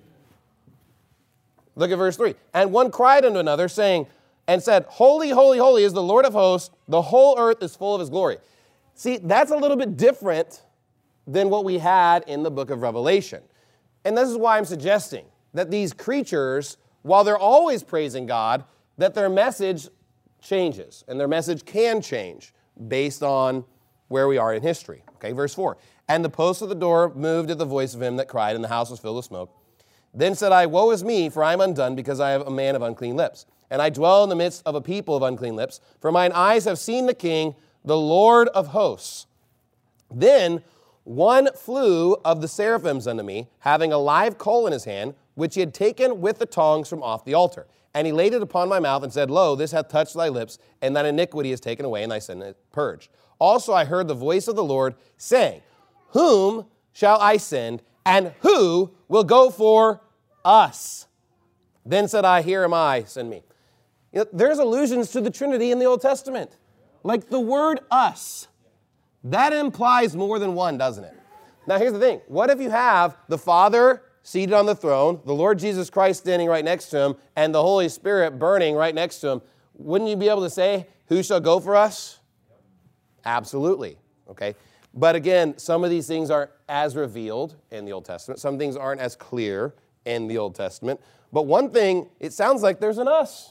Look at verse 3. And one cried unto another, saying, and said, Holy, holy, holy is the Lord of hosts. The whole earth is full of his glory. See, that's a little bit different than what we had in the book of Revelation. And this is why I'm suggesting that these creatures, while they're always praising God, that their message changes. And their message can change based on where we are in history. Okay, verse 4. And the posts of the door moved at the voice of him that cried, and the house was filled with smoke. Then said I, Woe is me, for I am undone, because I am a man of unclean lips. And I dwell in the midst of a people of unclean lips, for mine eyes have seen the King, the Lord of hosts. Then one flew of the seraphims unto me, having a live coal in his hand, which he had taken with the tongs from off the altar. And he laid it upon my mouth and said, Lo, this hath touched thy lips, and thine iniquity is taken away, and thy sin is purged. Also I heard the voice of the Lord saying, Whom shall I send, and who will go for us? Then said I, Here am I, send me. You know, there's allusions to the Trinity in the Old Testament. Like the word us. That implies more than one, doesn't it? Now here's the thing. What if you have the Father seated on the throne, the Lord Jesus Christ standing right next to him, and the Holy Spirit burning right next to him? Wouldn't you be able to say, who shall go for us? Absolutely. Okay. But again, some of these things aren't as revealed in the Old Testament. Some things aren't as clear in the Old Testament. But one thing, it sounds like there's an us.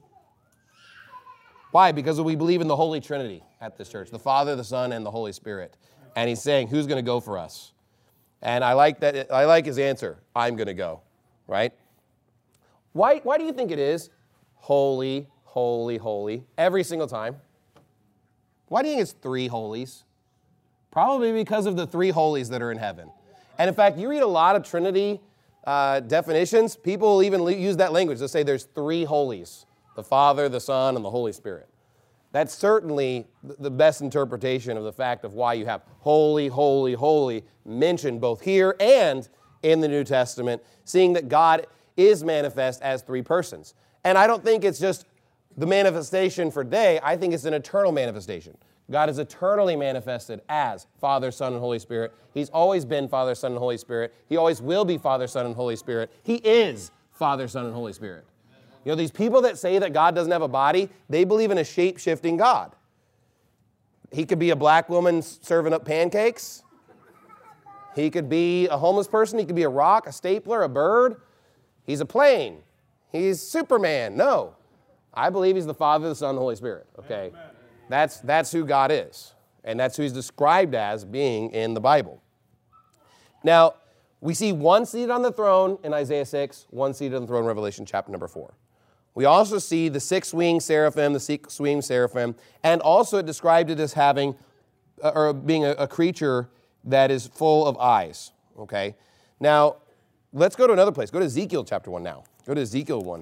Why? Because we believe in the Holy Trinity at this church, the Father, the Son, and the Holy Spirit. And he's saying, who's going to go for us? And I like that. I like his answer. I'm going to go, right? Why do you think it is holy, holy, holy every single time? Why do you think it's three holies? Probably because of the three holies that are in heaven. And in fact, you read a lot of Trinity definitions. People even use that language. They'll say there's three holies, the Father, the Son, and the Holy Spirit. That's certainly the best interpretation of the fact of why you have holy, holy, holy mentioned both here and in the New Testament, seeing that God is manifest as three persons. And I don't think it's just the manifestation for today. I think it's an eternal manifestation. God is eternally manifested as Father, Son, and Holy Spirit. He's always been Father, Son, and Holy Spirit. He always will be Father, Son, and Holy Spirit. He is Father, Son, and Holy Spirit. You know, these people that say that God doesn't have a body, they believe in a shape-shifting God. He could be a black woman serving up pancakes. He could be a homeless person. He could be a rock, a stapler, a bird. He's a plane. He's Superman. No. I believe he's the Father, the Son, and the Holy Spirit. Okay? That's who God is. And that's who he's described as being in the Bible. Now, we see one seated on the throne in Isaiah 6, one seated on the throne in Revelation chapter number 4. We also see the six-winged seraphim, the six-winged seraphim, and also it described it as having, or being a creature that is full of eyes, okay? Now, let's go to another place. Go to Ezekiel chapter 1 now. Go to Ezekiel 1.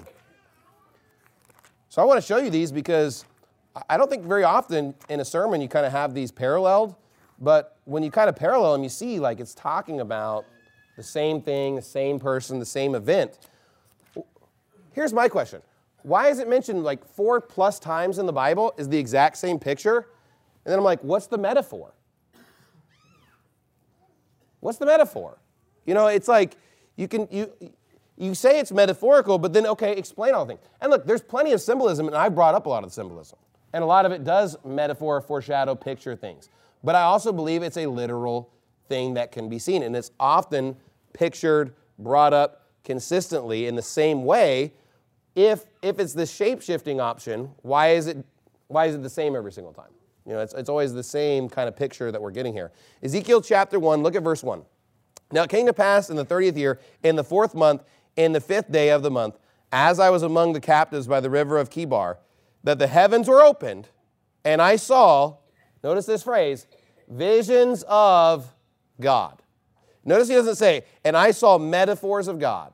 So I want to show you these because I don't think very often in a sermon you kind of have these paralleled, but when you kind of parallel them, you see like it's talking about the same thing, the same person, the same event. Here's my question. Why is it mentioned like 4+ times in the Bible is the exact same picture? And then I'm like, what's the metaphor? What's the metaphor? You know, it's like you say it's metaphorical, but then, okay, explain all the things. And look, there's plenty of symbolism, and I brought up a lot of the symbolism. And a lot of it does metaphor, foreshadow, picture things. But I also believe it's a literal thing that can be seen. And it's often pictured, brought up consistently in the same way. If it's the shape-shifting option, why is it the same every single time? You know, it's always the same kind of picture that we're getting here. Ezekiel chapter 1, look at verse 1. Now it came to pass in the 30th year, in the 4th month, in the 5th day of the month, as I was among the captives by the river of Chebar, that the heavens were opened, and I saw, notice this phrase, visions of God. Notice he doesn't say, and I saw metaphors of God.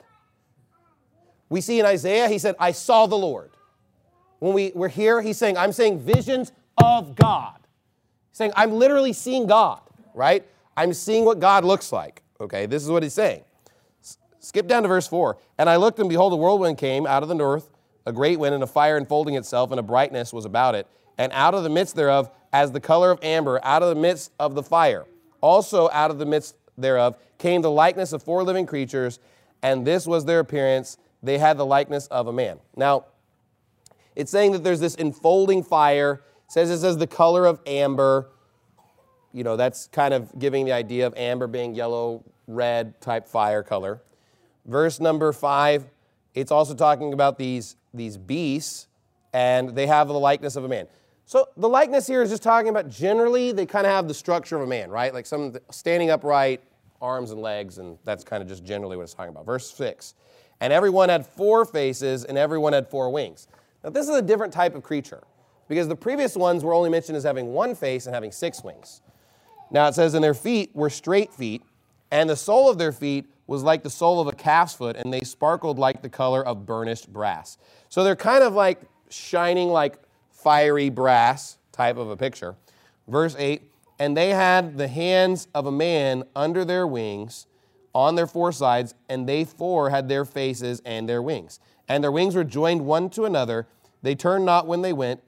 We see in Isaiah, he said, I saw the Lord. When we're here, he's saying, I'm saying visions of God. He's saying, I'm literally seeing God, right? I'm seeing what God looks like. Okay, this is what he's saying. Skip down to verse 4. And I looked, and behold, a whirlwind came out of the north, a great wind, and a fire enfolding itself, and a brightness was about it. And out of the midst thereof, as the color of amber, out of the midst of the fire, also out of the midst thereof, came the likeness of 4 living creatures, and this was their appearance. They had the likeness of a man. Now, it's saying that there's this enfolding fire. It says the color of amber. You know, that's kind of giving the idea of amber being yellow, red type fire color. Verse number 5, it's also talking about these beasts, and they have the likeness of a man. So the likeness here is just talking about generally they kind of have the structure of a man, right? Like some standing upright, arms and legs, and that's kind of just generally what it's talking about. Verse 6. And everyone had 4 faces, and everyone had 4 wings. Now, this is a different type of creature, because the previous ones were only mentioned as having 1 face and having 6 wings. Now, it says, and their feet were straight feet, and the sole of their feet was like the sole of a calf's foot, and they sparkled like the color of burnished brass. So they're kind of like shining like fiery brass type of a picture. Verse 8, and they had the hands of a man under their wings, on their 4 sides, and they 4 had their faces and their wings. And their wings were joined one to another. They turned not when they went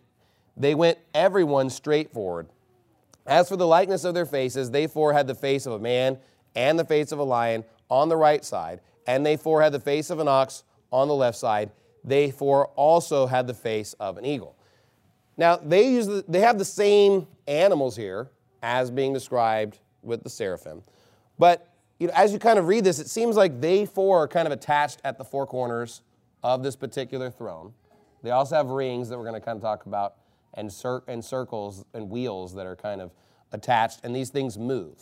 everyone straight forward. As for the likeness of their faces, they four had the face of a man and the face of a lion on the right side, and they four had the face of an ox on the left side. They four also had the face of an eagle. Now, they have the same animals here as being described with the seraphim. But as you kind of read this, it seems like they four are kind of attached at the four corners of this particular throne. They also have rings that we're going to kind of talk about, and circles and wheels that are kind of attached, and these things move.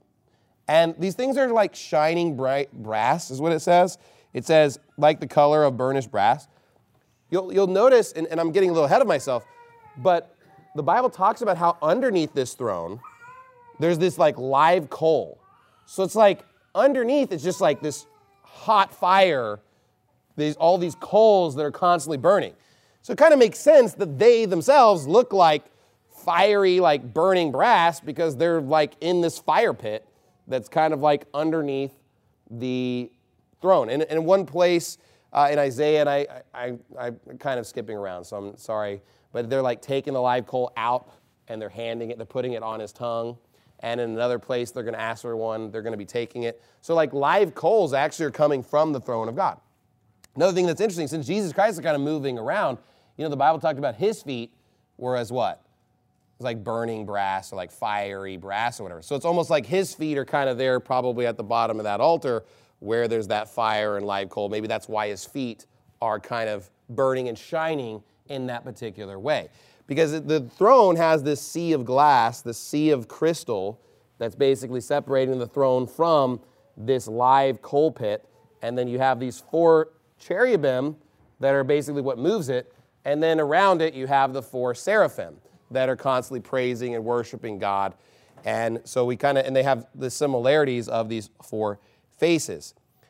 And these things are like shining bright brass, is what it says. It says, like the color of burnished brass. You'll notice, and I'm getting a little ahead of myself, but the Bible talks about how underneath this throne, there's this like live coal. So it's like underneath, it's just like this hot fire, all these coals that are constantly burning. So it kind of makes sense that they themselves look like fiery, like burning brass, because they're like in this fire pit that's kind of like underneath the throne. And in one place in Isaiah, and I'm kind of skipping around, so I'm sorry, but they're like taking the live coal out and they're putting it on his tongue. And in another place, they're going to ask for one, they're going to be taking it. So like live coals actually are coming from the throne of God. Another thing that's interesting, since Jesus Christ is kind of moving around, the Bible talked about his feet were as what? It's like burning brass or like fiery brass or whatever. So it's almost like his feet are kind of there probably at the bottom of that altar where there's that fire and live coal. Maybe that's why his feet are kind of burning and shining in that particular way. Because the throne has this sea of glass, this sea of crystal that's basically separating the throne from this live coal pit. And then you have these four cherubim that are basically what moves it. And then around it, you have the four seraphim that are constantly praising and worshiping God. And so and they have the similarities of these four faces.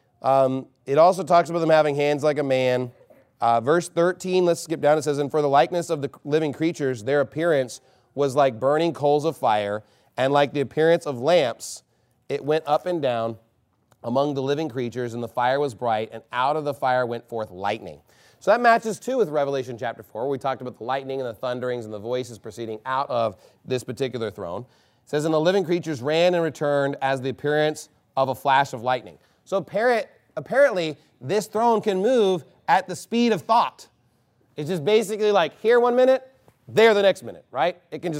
It also talks about them having hands like a man. Verse 13, let's skip down. It says, and for the likeness of the living creatures, their appearance was like burning coals of fire, and like the appearance of lamps, it went up and down among the living creatures, and the fire was bright, and out of the fire went forth lightning. So that matches too with Revelation chapter 4, where we talked about the lightning and the thunderings and the voices proceeding out of this particular throne. It says, and the living creatures ran and returned as the appearance of a flash of lightning. So apparently, this throne can move at the speed of thought. It's just basically like here 1 minute, there the next minute, right? It can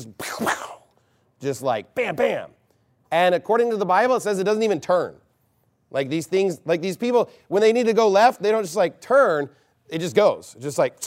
just like bam, bam. And according to the Bible, it says it doesn't even turn. Like these things, like these people, when they need to go left, they don't just like turn, it just goes. Just like,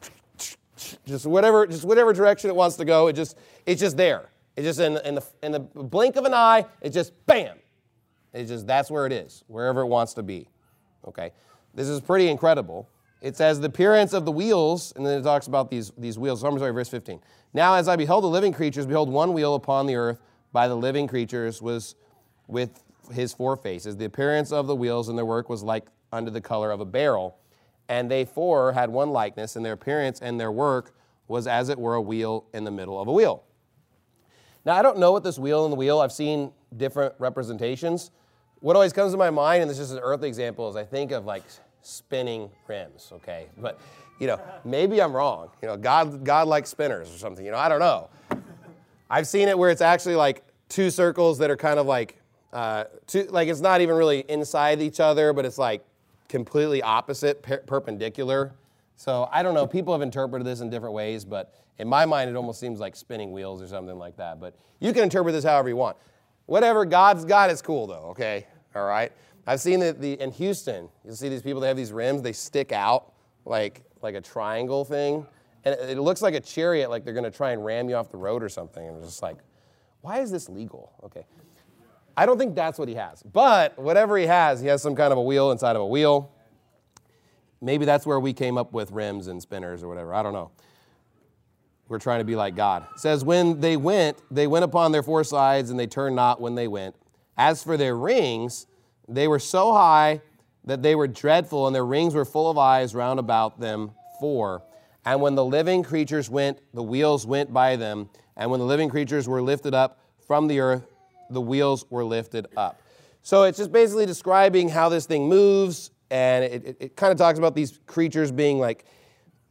just whatever direction it wants to go, it's just there. It's just in the blink of an eye, it just bam. That's where it is, wherever it wants to be. Okay, this is pretty incredible. It says the appearance of the wheels, and then it talks about these wheels. I'm sorry, verse 15. Now as I beheld the living creatures, behold, one wheel upon the earth by the living creatures was with his four faces. The appearance of the wheels and their work was like unto the color of a beryl. And they four had one likeness, and their appearance and their work was as it were a wheel in the middle of a wheel. Now I don't know what this wheel in the wheel, I've seen different representations. What always comes to my mind, and this is just an earthly example, is I think of like spinning rims, okay? But, maybe I'm wrong. God likes spinners or something, I don't know. I've seen it where it's actually like two circles that are kind of like, it's not even really inside each other, but it's like completely opposite, perpendicular. So I don't know, people have interpreted this in different ways, but in my mind it almost seems like spinning wheels or something like that. But you can interpret this however you want. Whatever God's got is cool though, okay? All right? I've seen in Houston, you see these people, they have these rims, they stick out like a triangle thing. And it looks like a chariot, like they're going to try and ram you off the road or something. And it's just like, why is this legal? Okay. I don't think that's what he has. But whatever he has some kind of a wheel inside of a wheel. Maybe that's where we came up with rims and spinners or whatever. I don't know. We're trying to be like God. It says, when they went upon their four sides, and they turned not when they went. As for their rings, they were so high that they were dreadful, and their rings were full of eyes round about them four. And when the living creatures went, the wheels went by them. And when the living creatures were lifted up from the earth, the wheels were lifted up. So it's just basically describing how this thing moves, and it kind of talks about these creatures being like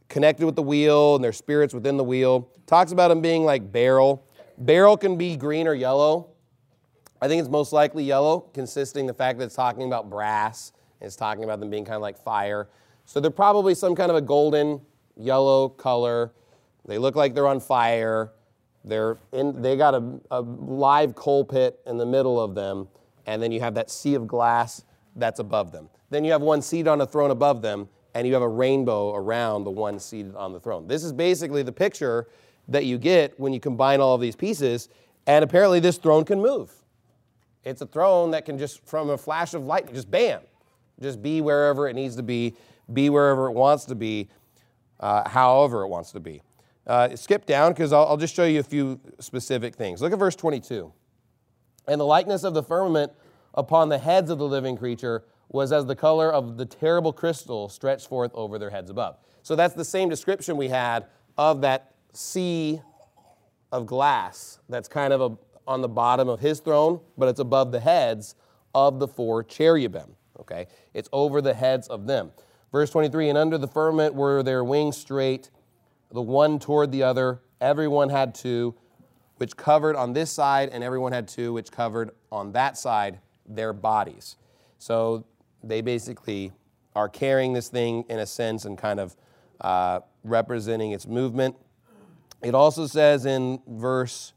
connected with the wheel and their spirits within the wheel. Talks about them being like beryl. Beryl can be green or yellow. I think it's most likely yellow, consisting the fact that it's talking about brass. And it's talking about them being kind of like fire. So they're probably some kind of a golden yellow color. They look like they're on fire. They got a live coal pit in the middle of them, and then you have that sea of glass that's above them. Then you have one seated on a throne above them, and you have a rainbow around the one seated on the throne. This is basically the picture that you get when you combine all of these pieces, and apparently this throne can move. It's a throne that can just, from a flash of lightning, just bam, just be wherever it needs to be wherever it wants to be, however it wants to be. Skip down because I'll just show you a few specific things. Look at verse 22. And the likeness of the firmament upon the heads of the living creature was as the color of the terrible crystal stretched forth over their heads above. So that's the same description we had of that sea of glass that's kind of on the bottom of his throne, but it's above the heads of the four cherubim. Okay, it's over the heads of them. Verse 23, and under the firmament were their wings straight, the one toward the other. Everyone had two, which covered on this side, and everyone had two, which covered on that side their bodies. So they basically are carrying this thing in a sense and kind of representing its movement. It also says in verse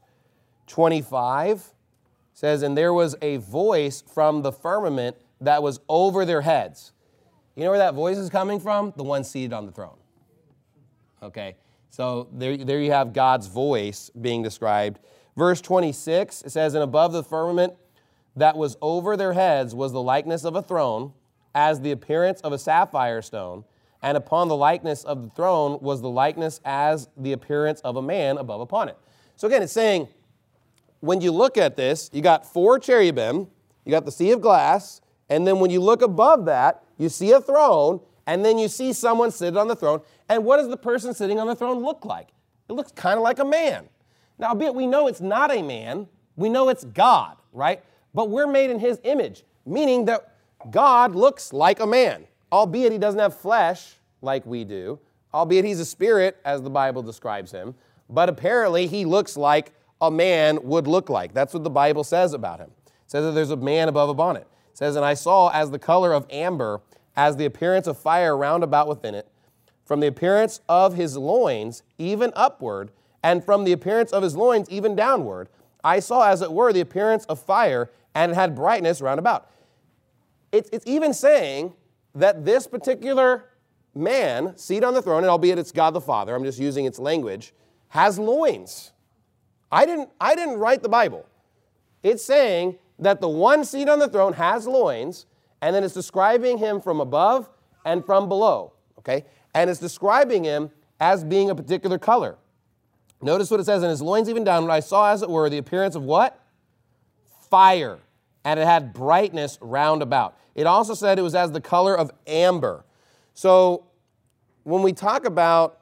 25, says, and there was a voice from the firmament that was over their heads. You know where that voice is coming from? The one seated on the throne. Okay, so there you have God's voice being described. Verse 26, it says, and above the firmament that was over their heads was the likeness of a throne, as the appearance of a sapphire stone, and upon the likeness of the throne was the likeness as the appearance of a man above upon it. So again, it's saying, when you look at this, you got four cherubim, you got the sea of glass, and then when you look above that, you see a throne, and then you see someone sitting on the throne. And what does the person sitting on the throne look like? It looks kind of like a man. Now, albeit we know it's not a man, we know it's God, right? But we're made in his image, meaning that God looks like a man, albeit he doesn't have flesh like we do, albeit he's a spirit, as the Bible describes him, but apparently he looks like a man would look like. That's what the Bible says about him. It says that there's a man above a bonnet. It says, and I saw as the color of amber, as the appearance of fire round about within it, from the appearance of his loins even upward, and from the appearance of his loins even downward, I saw as it were the appearance of fire, and it had brightness round about. It's even saying that this particular man, seated on the throne, and albeit it's God the Father, I'm just using its language, has loins. I didn't write the Bible. It's saying that the one seated on the throne has loins, and then it's describing him from above and from below, okay? And it's describing him as being a particular color. Notice what it says, in his loins even downward, I saw as it were the appearance of what? Fire, and it had brightness round about. It also said it was as the color of amber. So when we talk about,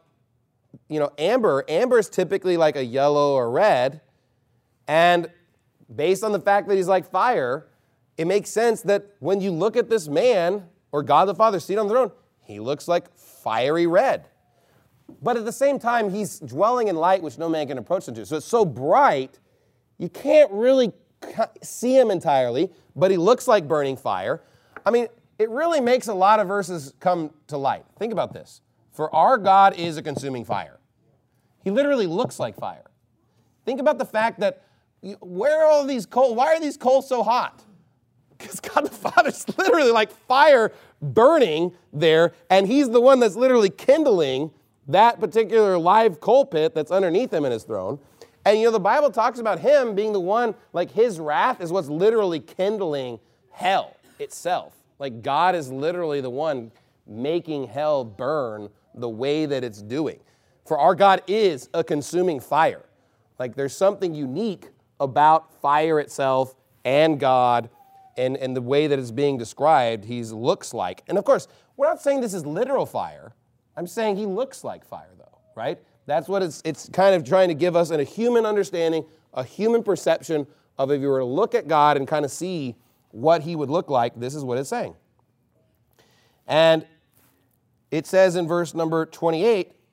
amber is typically like a yellow or red, and based on the fact that he's like fire, it makes sense that when you look at this man, or God the Father seated on the throne, he looks like fiery red. But at the same time, he's dwelling in light which no man can approach him to. So it's so bright, you can't really see him entirely, but he looks like burning fire. I mean, it really makes a lot of verses come to light. Think about this. For our God is a consuming fire. He literally looks like fire. Think about the fact that, where are all these coals? Why are these coals so hot? Because God the Father's literally like fire burning there, and he's the one that's literally kindling that particular live coal pit that's underneath him in his throne. And the Bible talks about him being the one, like his wrath is what's literally kindling hell itself. Like God is literally the one making hell burn the way that it's doing. For our God is a consuming fire. Like there's something unique about fire itself and God and the way that it's being described, he looks like. And of course, we're not saying this is literal fire. I'm saying he looks like fire though, right? That's what it's kind of trying to give us in a human understanding, a human perception of if you were to look at God and kind of see what he would look like, this is what it's saying. And it says in verse number 28,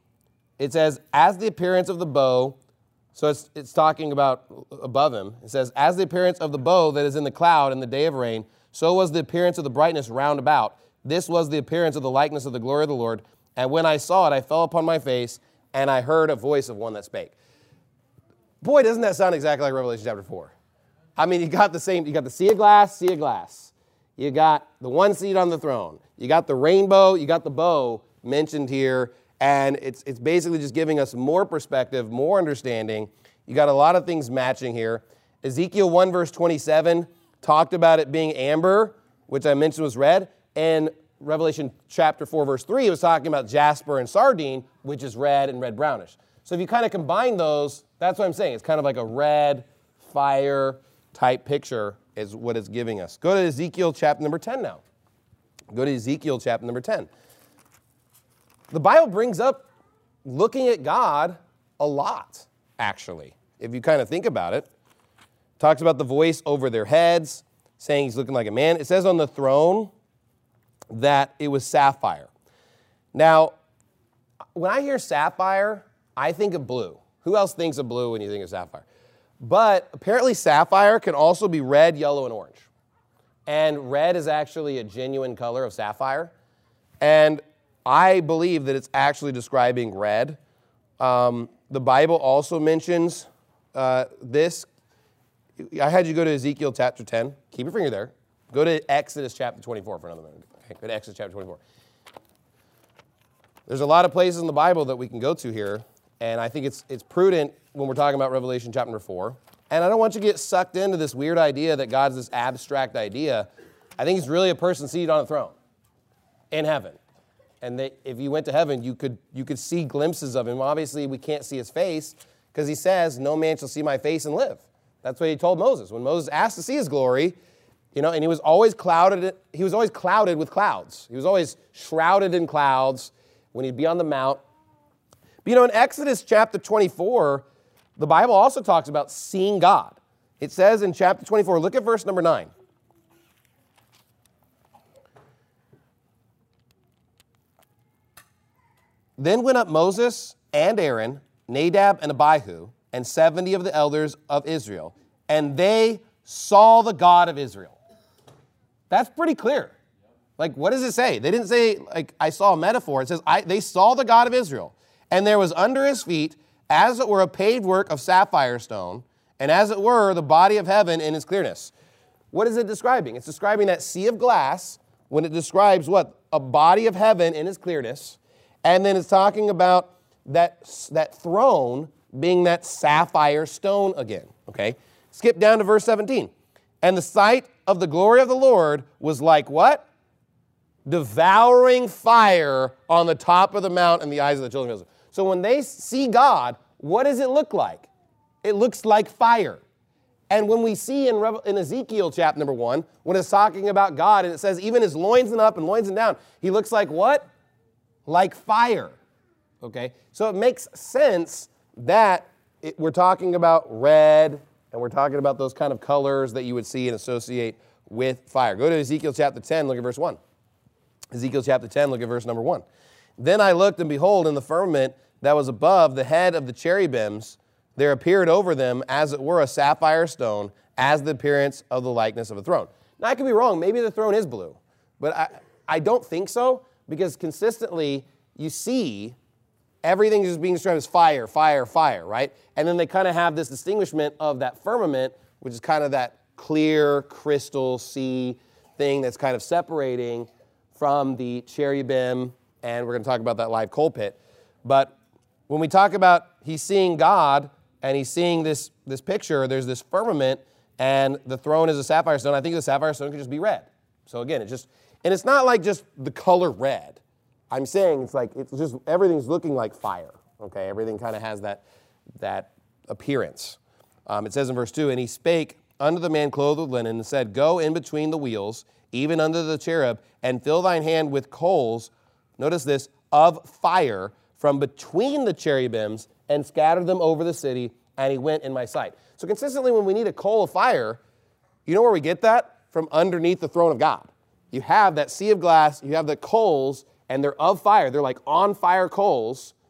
it says, as the appearance of the bow, so it's talking about above him. It says, as the appearance of the bow that is in the cloud in the day of rain, so was the appearance of the brightness round about. This was the appearance of the likeness of the glory of the Lord. And when I saw it, I fell upon my face, and I heard a voice of one that spake. Boy, doesn't that sound exactly like Revelation chapter 4. I mean, you got the sea of glass. You got the one seat on the throne. You got the rainbow, you got the bow mentioned here, and it's basically just giving us more perspective, more understanding. You got a lot of things matching here. Ezekiel 1 verse 27 talked about it being amber, which I mentioned was red, and Revelation chapter 4 verse 3 was talking about jasper and sardine, which is red and red brownish. So if you kind of combine those, that's what I'm saying. It's kind of like a red fire type picture is what it's giving us. Go to Ezekiel chapter number 10 now. Go to Ezekiel chapter number 10. The Bible brings up looking at God a lot, actually, if you kind of think about it. Talks about the voice over their heads, saying he's looking like a man. It says on the throne that it was sapphire. Now, when I hear sapphire, I think of blue. Who else thinks of blue when you think of sapphire? But apparently sapphire can also be red, yellow, and orange. And red is actually a genuine color of sapphire. And I believe that it's actually describing red. The Bible also mentions this. I had you go to Ezekiel chapter 10. Keep your finger there. Go to Exodus chapter 24 for another minute. Okay, go to Exodus chapter 24. There's a lot of places in the Bible that we can go to here, and I think it's prudent when we're talking about Revelation chapter 4. And I don't want you to get sucked into this weird idea that God's this abstract idea. I think he's really a person seated on a throne in heaven. And if you went to heaven, you could see glimpses of him. Obviously, we can't see his face because he says, no man shall see my face and live. That's what he told Moses. When Moses asked to see his glory, and he was always clouded with clouds. He was always shrouded in clouds when he'd be on the mount. But in Exodus chapter 24, the Bible also talks about seeing God. It says in chapter 24, look at verse number 9. Then went up Moses and Aaron, Nadab and Abihu, and 70 of the elders of Israel, and they saw the God of Israel. That's pretty clear. Like, what does it say? They didn't say, like, I saw a metaphor. It says, they saw the God of Israel, and there was under his feet, as it were, a paved work of sapphire stone, and as it were, the body of heaven in its clearness. What is it describing? It's describing that sea of glass when it describes what? A body of heaven in its clearness. And then it's talking about that throne being that sapphire stone again. Okay? Skip down to verse 17. And the sight of the glory of the Lord was like what? Devouring fire on the top of the mount in the eyes of the children of Israel. So when they see God, what does it look like? It looks like fire. And when we see in Ezekiel chapter number 1, when it's talking about God, and it says even his loins and up and loins and down, he looks like what? Like fire. Okay? So it makes sense that we're talking about red, and we're talking about those kind of colors that you would see and associate with fire. Go to Ezekiel chapter 10, look at verse 1. Ezekiel chapter 10, look at verse number 1. Then I looked, and behold, in the firmament that was above the head of the cherubims, there appeared over them, as it were, a sapphire stone, as the appearance of the likeness of a throne. Now, I could be wrong. Maybe the throne is blue. But I don't think so, because consistently you see everything is being described as fire, fire, fire, right? And then they kind of have this distinguishment of that firmament, which is kind of that clear crystal sea thing that's kind of separating from the cherubim, and we're going to talk about that live coal pit. But when we talk about he's seeing God and he's seeing this picture, there's this firmament, and the throne is a sapphire stone. I think the sapphire stone could just be red. So again, and it's not like just the color red. I'm saying it's just everything's looking like fire. Okay, everything kind of has that appearance. It says in verse 2, and he spake unto the man clothed with linen and said, go in between the wheels, even under the cherub, and fill thine hand with coals, notice this, of fire from between the cherubims, and scatter them over the city, and he went in my sight. So consistently when we need a coal of fire, you know where we get that? From underneath the throne of God. You have that sea of glass, you have the coals, and they're of fire. They're like on fire coals.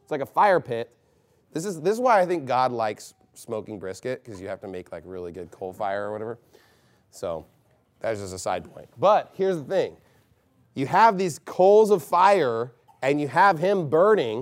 It's like a fire pit. This is why I think God likes smoking brisket, because you have to make like really good coal fire or whatever. So that's just a side point. But here's the thing. You have these coals of fire, and you have him burning,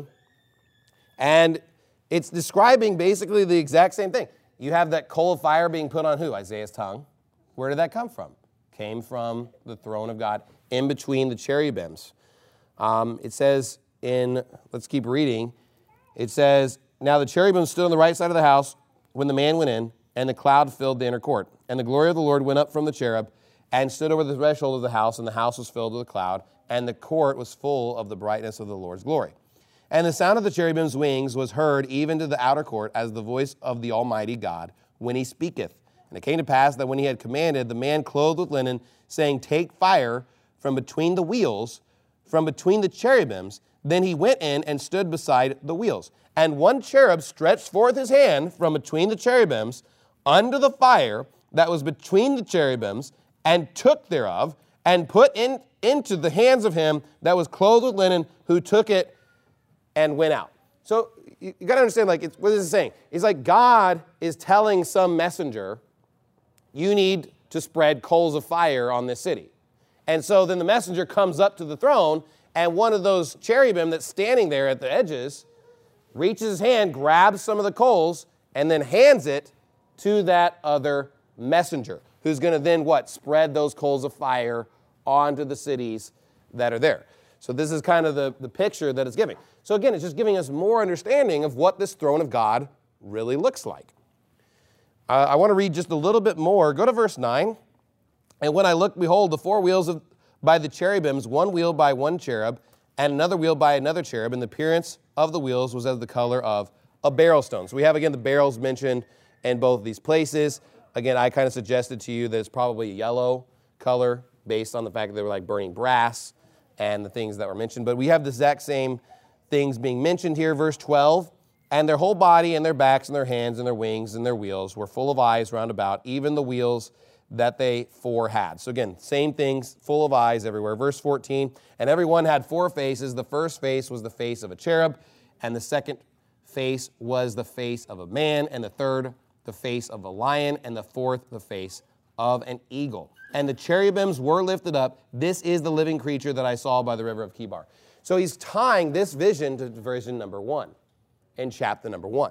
and it's describing basically the exact same thing. You have that coal of fire being put on who? Isaiah's tongue. Where did that come from? Came from the throne of God in between the cherubims. It says let's keep reading. It says, now the cherubim stood on the right side of the house when the man went in, and the cloud filled the inner court. And the glory of the Lord went up from the cherub and stood over the threshold of the house, and the house was filled with a cloud, and the court was full of the brightness of the Lord's glory. And the sound of the cherubim's wings was heard even to the outer court as the voice of the Almighty God when he speaketh. And it came to pass that when he had commanded the man clothed with linen, saying, take fire from between the wheels, from between the cherubims, then he went in and stood beside the wheels. And one cherub stretched forth his hand from between the cherubims under the fire that was between the cherubims, and took thereof, and put into the hands of him that was clothed with linen, who took it and went out. So you got to understand, like, what is it saying? It's like God is telling some messenger, you need to spread coals of fire on this city. And so then the messenger comes up to the throne, and one of those cherubim that's standing there at the edges reaches his hand, grabs some of the coals, and then hands it to that other messenger, who's going to then what? Spread those coals of fire onto the cities that are there. So this is kind of the picture that it's giving. So again, it's just giving us more understanding of what this throne of God really looks like. I want to read just a little bit more. Go to verse 9. And when I looked, behold, the four wheels by the cherubims, one wheel by one cherub, and another wheel by another cherub, and the appearance of the wheels was as the color of a beryl stone. So we have, again, the beryls mentioned in both these places. Again, I kind of suggested to you that it's probably a yellow color based on the fact that they were like burning brass and the things that were mentioned. But we have the exact same things being mentioned here, verse 12. And their whole body and their backs and their hands and their wings and their wheels were full of eyes round about, even the wheels that they four had. So again, same things, full of eyes everywhere. Verse 14, and every one had four faces. The first face was the face of a cherub, and the second face was the face of a man, and the third the face of a lion, and the fourth the face of an eagle. And the cherubims were lifted up. This is the living creature that I saw by the river of Kibar. So he's tying this vision to vision number 1 in chapter number 1.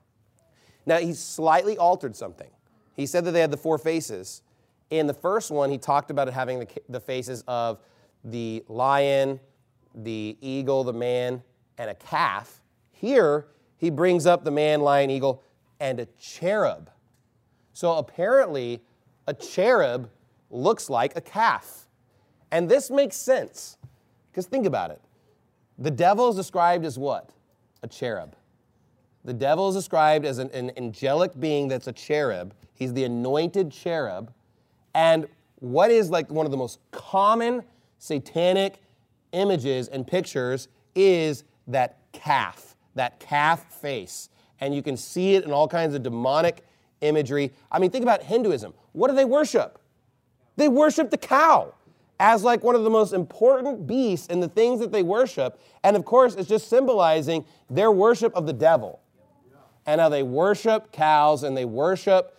Now, he's slightly altered something. He said that they had the four faces. In the first one, he talked about it having the faces of the lion, the eagle, the man, and a calf. Here, he brings up the man, lion, eagle, and a cherub. So apparently, a cherub looks like a calf. And this makes sense, because think about it. The devil is described as what? A cherub. The devil is described as an angelic being that's a cherub. He's the anointed cherub. And what is like one of the most common satanic images and pictures is that calf face. And you can see it in all kinds of demonic imagery. I mean, think about Hinduism. What do they worship? They worship the cow as like one of the most important beasts in the things that they worship. And of course, it's just symbolizing their worship of the devil. And how they worship cows and they worship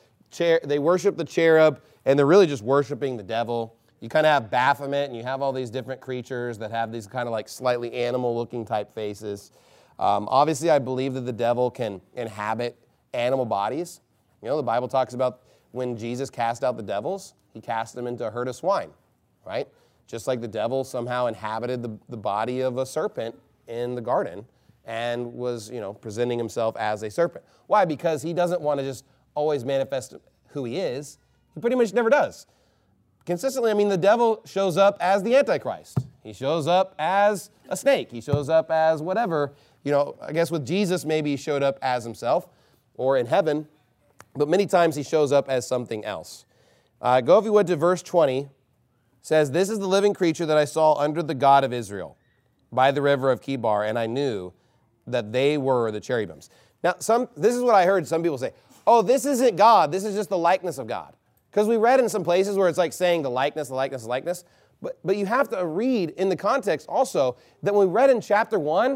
the cherub, and they're really just worshiping the devil. You kind of have Baphomet, and you have all these different creatures that have these kind of like slightly animal-looking type faces. Obviously, I believe that the devil can inhabit animal bodies. You know, the Bible talks about when Jesus cast out the devils, he cast them into a herd of swine, right? Just like the devil somehow inhabited the body of a serpent in the garden and was, presenting himself as a serpent. Why? Because he doesn't want to just always manifest who he is. He pretty much never does. Consistently, the devil shows up as the Antichrist. He shows up as a snake. He shows up as whatever. I guess with Jesus, maybe he showed up as himself or in heaven, but many times he shows up as something else. Go, if you would, to verse 20. It says, this is the living creature that I saw under the God of Israel by the river of Kibar, and I knew that they were the cherubims. Now, this is what I heard some people say, oh, this isn't God, this is just the likeness of God. Because we read in some places where it's like saying the likeness. But you have to read in the context also that when we read in chapter 1,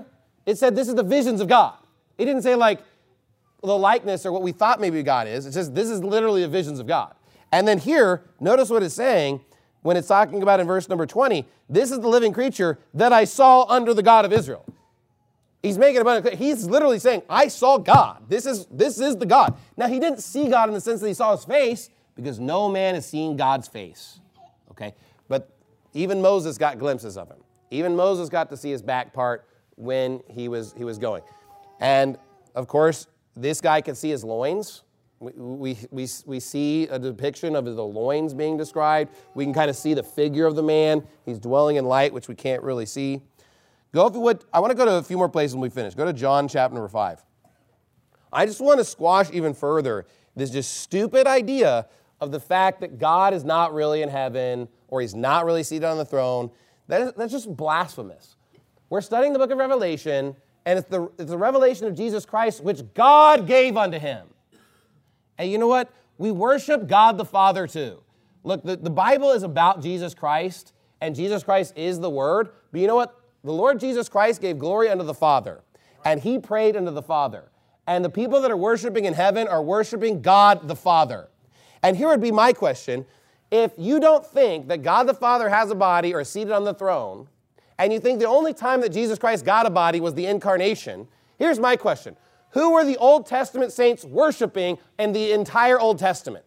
It said this is the visions of God. It didn't say like the likeness or what we thought maybe God is. It says this is literally the visions of God. And then here, notice what it's saying when it's talking about in verse number 20, this is the living creature that I saw under the God of Israel. He's making it, he's literally saying, I saw God. This is the God. Now, he didn't see God in the sense that he saw his face, because no man has seen God's face. Okay? But even Moses got glimpses of him. Even Moses got to see his back part when he was going. And, of course, this guy could see his loins. We see a depiction of the loins being described. We can kind of see the figure of the man. He's dwelling in light, which we can't really see. Go if you would. I want to go to a few more places when we finish. Go to John chapter number 5. I just want to squash even further this just stupid idea of the fact that God is not really in heaven or he's not really seated on the throne. That's just blasphemous. We're studying the book of Revelation, and it's the revelation of Jesus Christ, which God gave unto him. And you know what? We worship God the Father too. Look, the Bible is about Jesus Christ, and Jesus Christ is the Word. But you know what? The Lord Jesus Christ gave glory unto the Father, and he prayed unto the Father. And the people that are worshiping in heaven are worshiping God the Father. And here would be my question. If you don't think that God the Father has a body or is seated on the throne, and you think the only time that Jesus Christ got a body was the incarnation, here's my question. Who were the Old Testament saints worshiping in the entire Old Testament?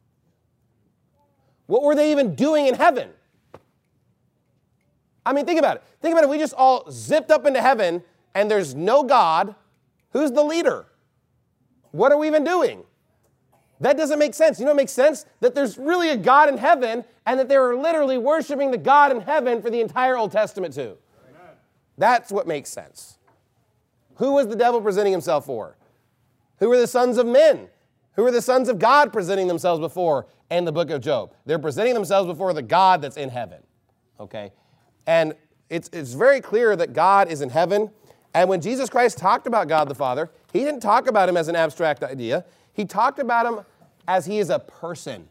What were they even doing in heaven? I mean, think about it. Think about it. We just all zipped up into heaven and there's no God. Who's the leader? What are we even doing? That doesn't make sense. You know what makes sense? That there's really a God in heaven and that they were literally worshiping the God in heaven for the entire Old Testament too. Amen. That's what makes sense. Who was the devil presenting himself for? Who were the sons of men? Who were the sons of God presenting themselves before in the book of Job? They're presenting themselves before the God that's in heaven. Okay? And it's very clear that God is in heaven. And when Jesus Christ talked about God the Father, he didn't talk about him as an abstract idea. He talked about him as he is a person.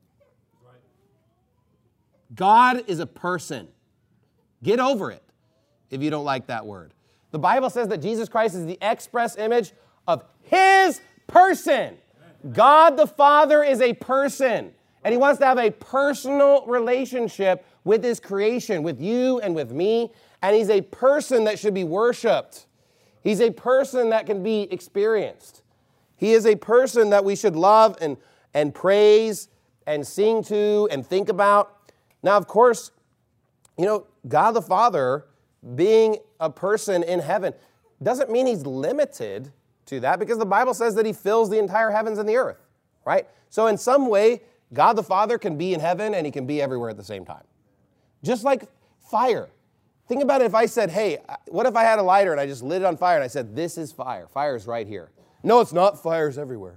God is a person. Get over it if you don't like that word. The Bible says that Jesus Christ is the express image of his person. God the Father is a person. And he wants to have a personal relationship with his creation, with you and with me. And he's a person that should be worshiped. He's a person that can be experienced. He is a person that we should love and praise and sing to and think about. Now, of course, you know, God the Father being a person in heaven doesn't mean he's limited to that, because the Bible says that he fills the entire heavens and the earth, right? So in some way, God the Father can be in heaven and he can be everywhere at the same time. Just like fire. Think about it if I said, hey, what if I had a lighter and I just lit it on fire and I said, this is fire. Fire's right here. No, it's not. Fire's everywhere.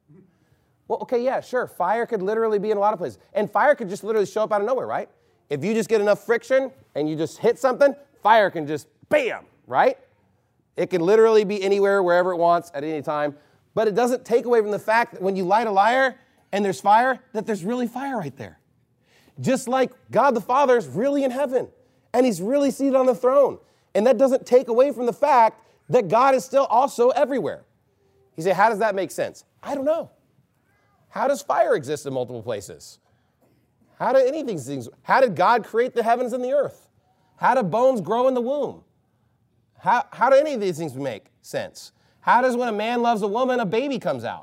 Well, okay, yeah, sure. Fire could literally be in a lot of places. And fire could just literally show up out of nowhere, right? If you just get enough friction and you just hit something, fire can just bam, right? It can literally be anywhere, wherever it wants, at any time. But it doesn't take away from the fact that when you light a lighter and there's fire, that there's really fire right there. Just like God the Father is really in heaven, and he's really seated on the throne. And that doesn't take away from the fact that God is still also everywhere. You say, how does that make sense? I don't know. How does fire exist in multiple places? How did God create the heavens and the earth? How do bones grow in the womb? How do any of these things make sense? How does when a man loves a woman, a baby comes out?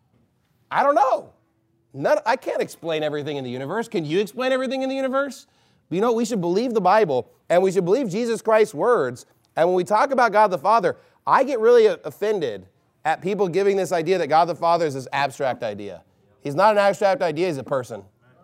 I don't know. I can't explain everything in the universe. Can you explain everything in the universe? But you know, we should believe the Bible, and we should believe Jesus Christ's words. And when we talk about God the Father, I get really offended at people giving this idea that God the Father is this abstract idea. He's not an abstract idea, he's a person.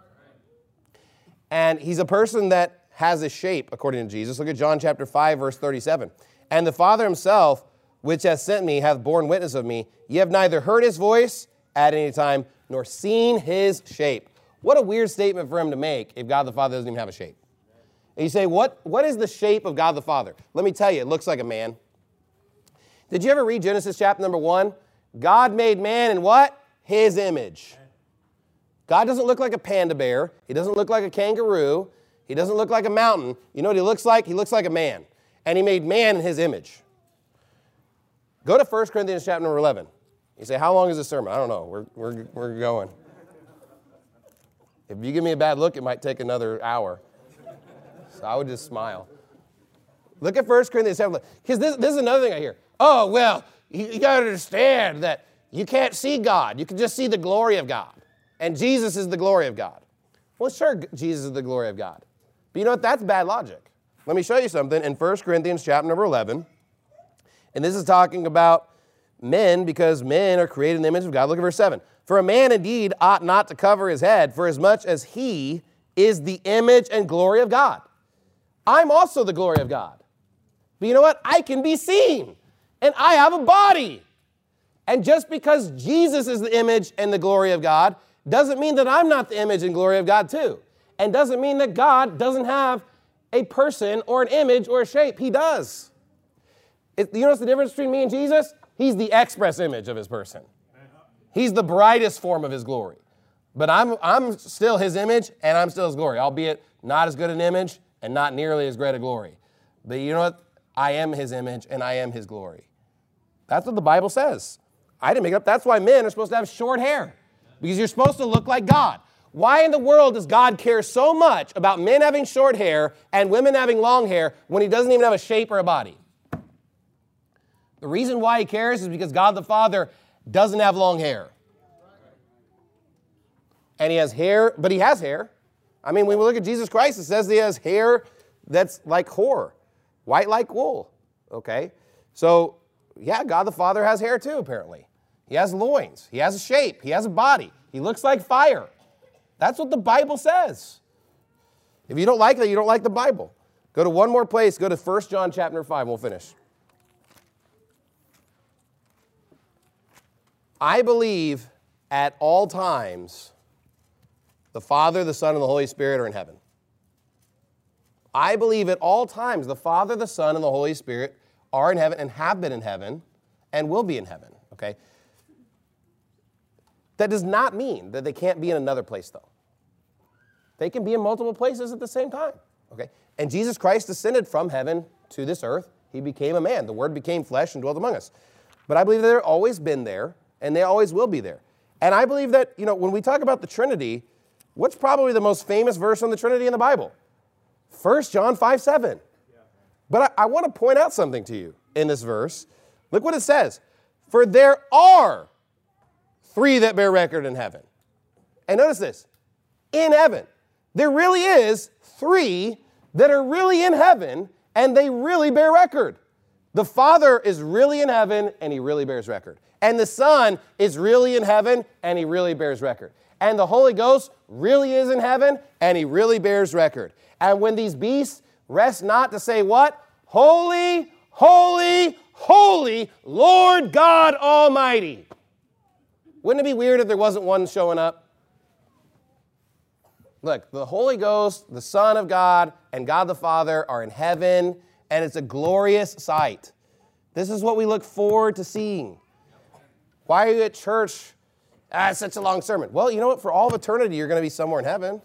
And he's a person that has a shape, according to Jesus. Look at John chapter 5, verse 37. And the Father himself, which has sent me, hath borne witness of me. Ye have neither heard his voice at any time, nor seen his shape. What a weird statement for him to make if God the Father doesn't even have a shape. And you say, what is the shape of God the Father? Let me tell you, it looks like a man. Did you ever read Genesis chapter number 1? God made man in what? His image. God doesn't look like a panda bear. He doesn't look like a kangaroo. He doesn't look like a mountain. You know what he looks like? He looks like a man. And he made man in his image. Go to 1 Corinthians chapter number 11. You say, how long is this sermon? I don't know. We're going. If you give me a bad look, it might take another hour. So I would just smile. Look at 1 Corinthians 7. Because this is another thing I hear. Oh, well, you got to understand that you can't see God. You can just see the glory of God. And Jesus is the glory of God. Well, sure, Jesus is the glory of God. But you know what? That's bad logic. Let me show you something in 1 Corinthians chapter number 11. And this is talking about men, because men are created in the image of God. Look at verse 7. For a man indeed ought not to cover his head, for as much as he is the image and glory of God. I'm also the glory of God. But you know what? I can be seen, and I have a body. And just because Jesus is the image and the glory of God doesn't mean that I'm not the image and glory of God too. And doesn't mean that God doesn't have a person or an image or a shape. He does. You notice the difference between me and Jesus? He's the express image of his person. He's the brightest form of his glory. But I'm still his image, and I'm still his glory, albeit not as good an image and not nearly as great a glory. But you know what? I am his image, and I am his glory. That's what the Bible says. I didn't make it up. That's why men are supposed to have short hair, because you're supposed to look like God. Why in the world does God care so much about men having short hair and women having long hair when he doesn't even have a shape or a body? The reason why he cares is because God the Father doesn't have long hair. And he has hair, but he has hair. I mean, when we look at Jesus Christ, it says he has hair that's like hor, white like wool. Okay? So, yeah, God the Father has hair too, apparently. He has loins. He has a shape. He has a body. He looks like fire. That's what the Bible says. If you don't like that, you don't like the Bible. Go to one more place. Go to 1 John chapter 5. We'll finish. I believe at all times the Father, the Son, and the Holy Spirit are in heaven. I believe at all times the Father, the Son, and the Holy Spirit are in heaven and have been in heaven and will be in heaven, okay? That does not mean that they can't be in another place, though. They can be in multiple places at the same time, okay? And Jesus Christ descended from heaven to this earth. He became a man. The Word became flesh and dwelt among us. But I believe that they've always been there, and they always will be there. And I believe that, you know, when we talk about the Trinity, what's probably the most famous verse on the Trinity in the Bible? 1 John 5:7. But I want to point out something to you in this verse. Look what it says. For there are 3 that bear record in heaven. And notice this. In heaven. There really is 3 that are really in heaven, and they really bear record. The Father is really in heaven, and he really bears record. And the Son is really in heaven, and he really bears record. And the Holy Ghost really is in heaven, and he really bears record. And when these beasts rest not to say what? Holy, holy, holy, Lord God Almighty. Wouldn't it be weird if there wasn't one showing up? Look, the Holy Ghost, the Son of God, and God the Father are in heaven, and it's a glorious sight. This is what we look forward to seeing. Why are you at church? It's such a long sermon. Well, you know what? For all of eternity, you're going to be somewhere in heaven.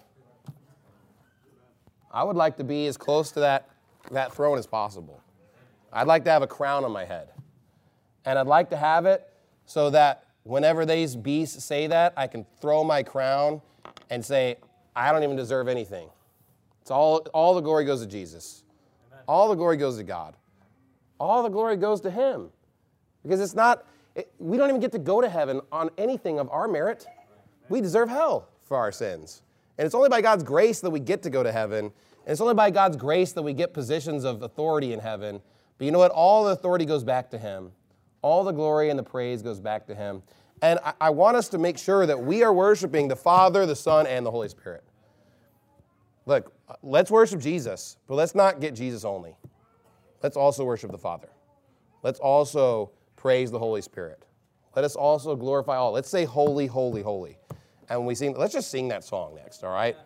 I would like to be as close to that throne as possible. I'd like to have a crown on my head. And I'd like to have it so that whenever these beasts say that, I can throw my crown and say, I don't even deserve anything. It's all the glory goes to Jesus. Amen. All the glory goes to God. All the glory goes to him. Because we don't even get to go to heaven on anything of our merit. We deserve hell for our sins. And it's only by God's grace that we get to go to heaven. And it's only by God's grace that we get positions of authority in heaven. But you know what? All the authority goes back to him. All the glory and the praise goes back to him. And I want us to make sure that we are worshiping the Father, the Son, and the Holy Spirit. Look, let's worship Jesus, but let's not get Jesus only. Let's also worship the Father. Let's also praise the Holy Spirit. Let us also glorify all. Let's say holy, holy, holy. And when we sing, let's just sing that song next, all right?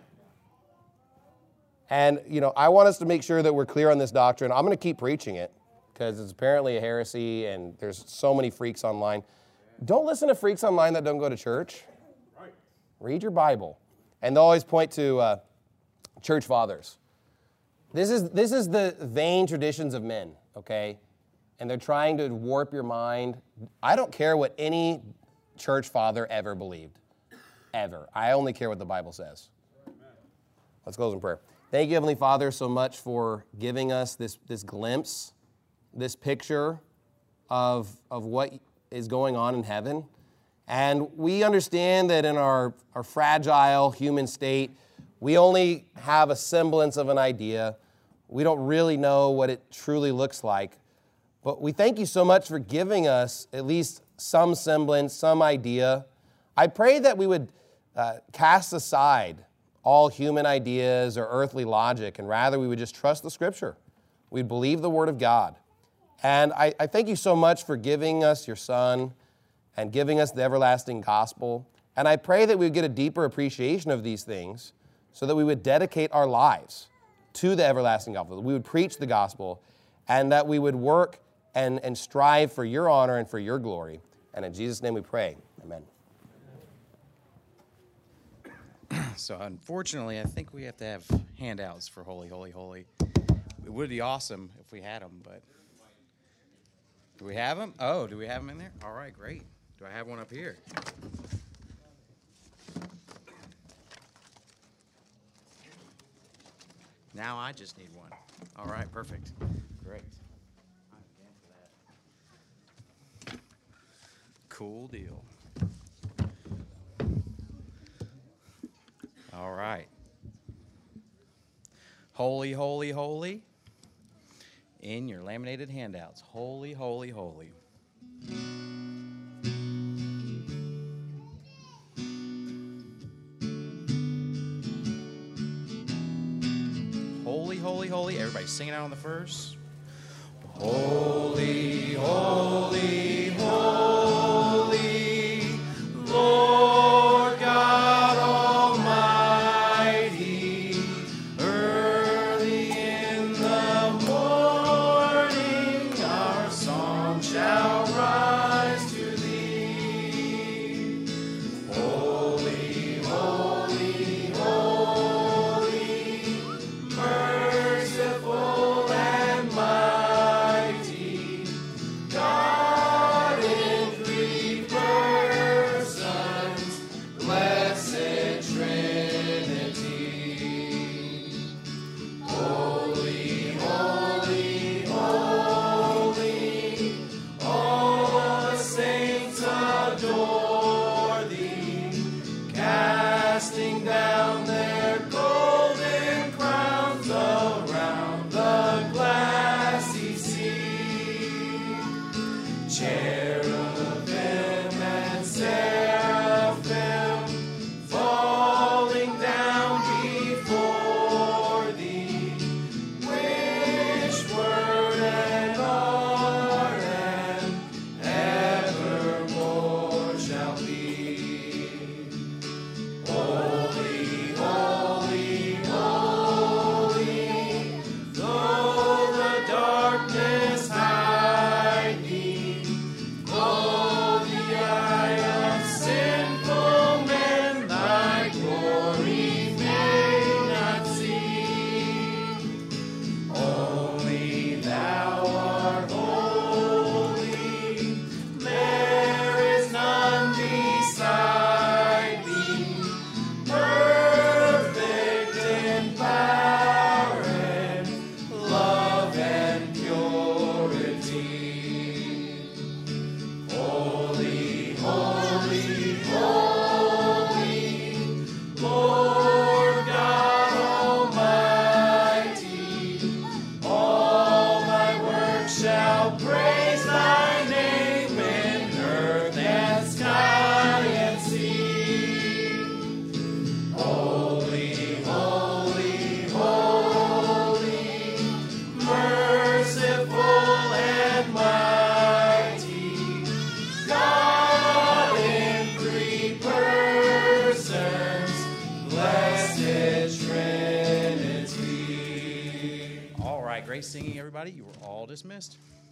And, you know, I want us to make sure that we're clear on this doctrine. I'm going to keep preaching it because it's apparently a heresy and there's so many freaks online. Don't listen to freaks online that don't go to church. Read your Bible. And they'll always point to church fathers. This is the vain traditions of men, okay? and they're trying to warp your mind. I don't care what any church father ever believed, ever. I only care what the Bible says. Let's close in prayer. Thank you, Heavenly Father, so much for giving us this glimpse, this picture of what is going on in heaven. And we understand that in our fragile human state, we only have a semblance of an idea. We don't really know what it truly looks like. But we thank you so much for giving us at least some semblance, some idea. I pray that we would cast aside all human ideas or earthly logic, and rather we would just trust the Scripture. We'd believe the Word of God. And I thank you so much for giving us your Son and giving us the everlasting gospel. And I pray that we would get a deeper appreciation of these things so that we would dedicate our lives to the everlasting gospel. We would preach the gospel, and that we would work and strive for your honor and for your glory. And in Jesus' name we pray. Amen. So unfortunately, I think we have to have handouts for Holy, Holy, Holy. It would be awesome if we had them, but do we have them? Oh, do we have them in there? All right, great. Do I have one up here? Now I just need one. All right, perfect. Great. I'm game for that. Cool deal. All right. Holy, holy, holy. In your laminated handouts. Holy, holy, holy. Holy, holy, holy. Everybody sing it out on the verse. Holy, holy, holy, Lord God Almighty. Early in the morning our song shall rise to thee. Holy, holy, holy, merciful and mighty, God in three persons, blessed Trinity. Holy, holy, holy, all the saints adore thee, casting down their golden crowns around the glassy sea. Cherubim and seraphim falling down before thee, which word and are and evermore shall be. Holy, holy, holy, though the darkness hide thee, though the eye of sinful men thy glory may not see, only thou art holy, there is none beside thee, perfect in power and love and purity. Holy, holy, holy, Lord God Almighty, all thy works shall praise thy name in earth and sky and sea. Holy, holy, holy, merciful and mighty, God in three persons, blessed Trinity. All right, great singing, everybody. You were all dismissed.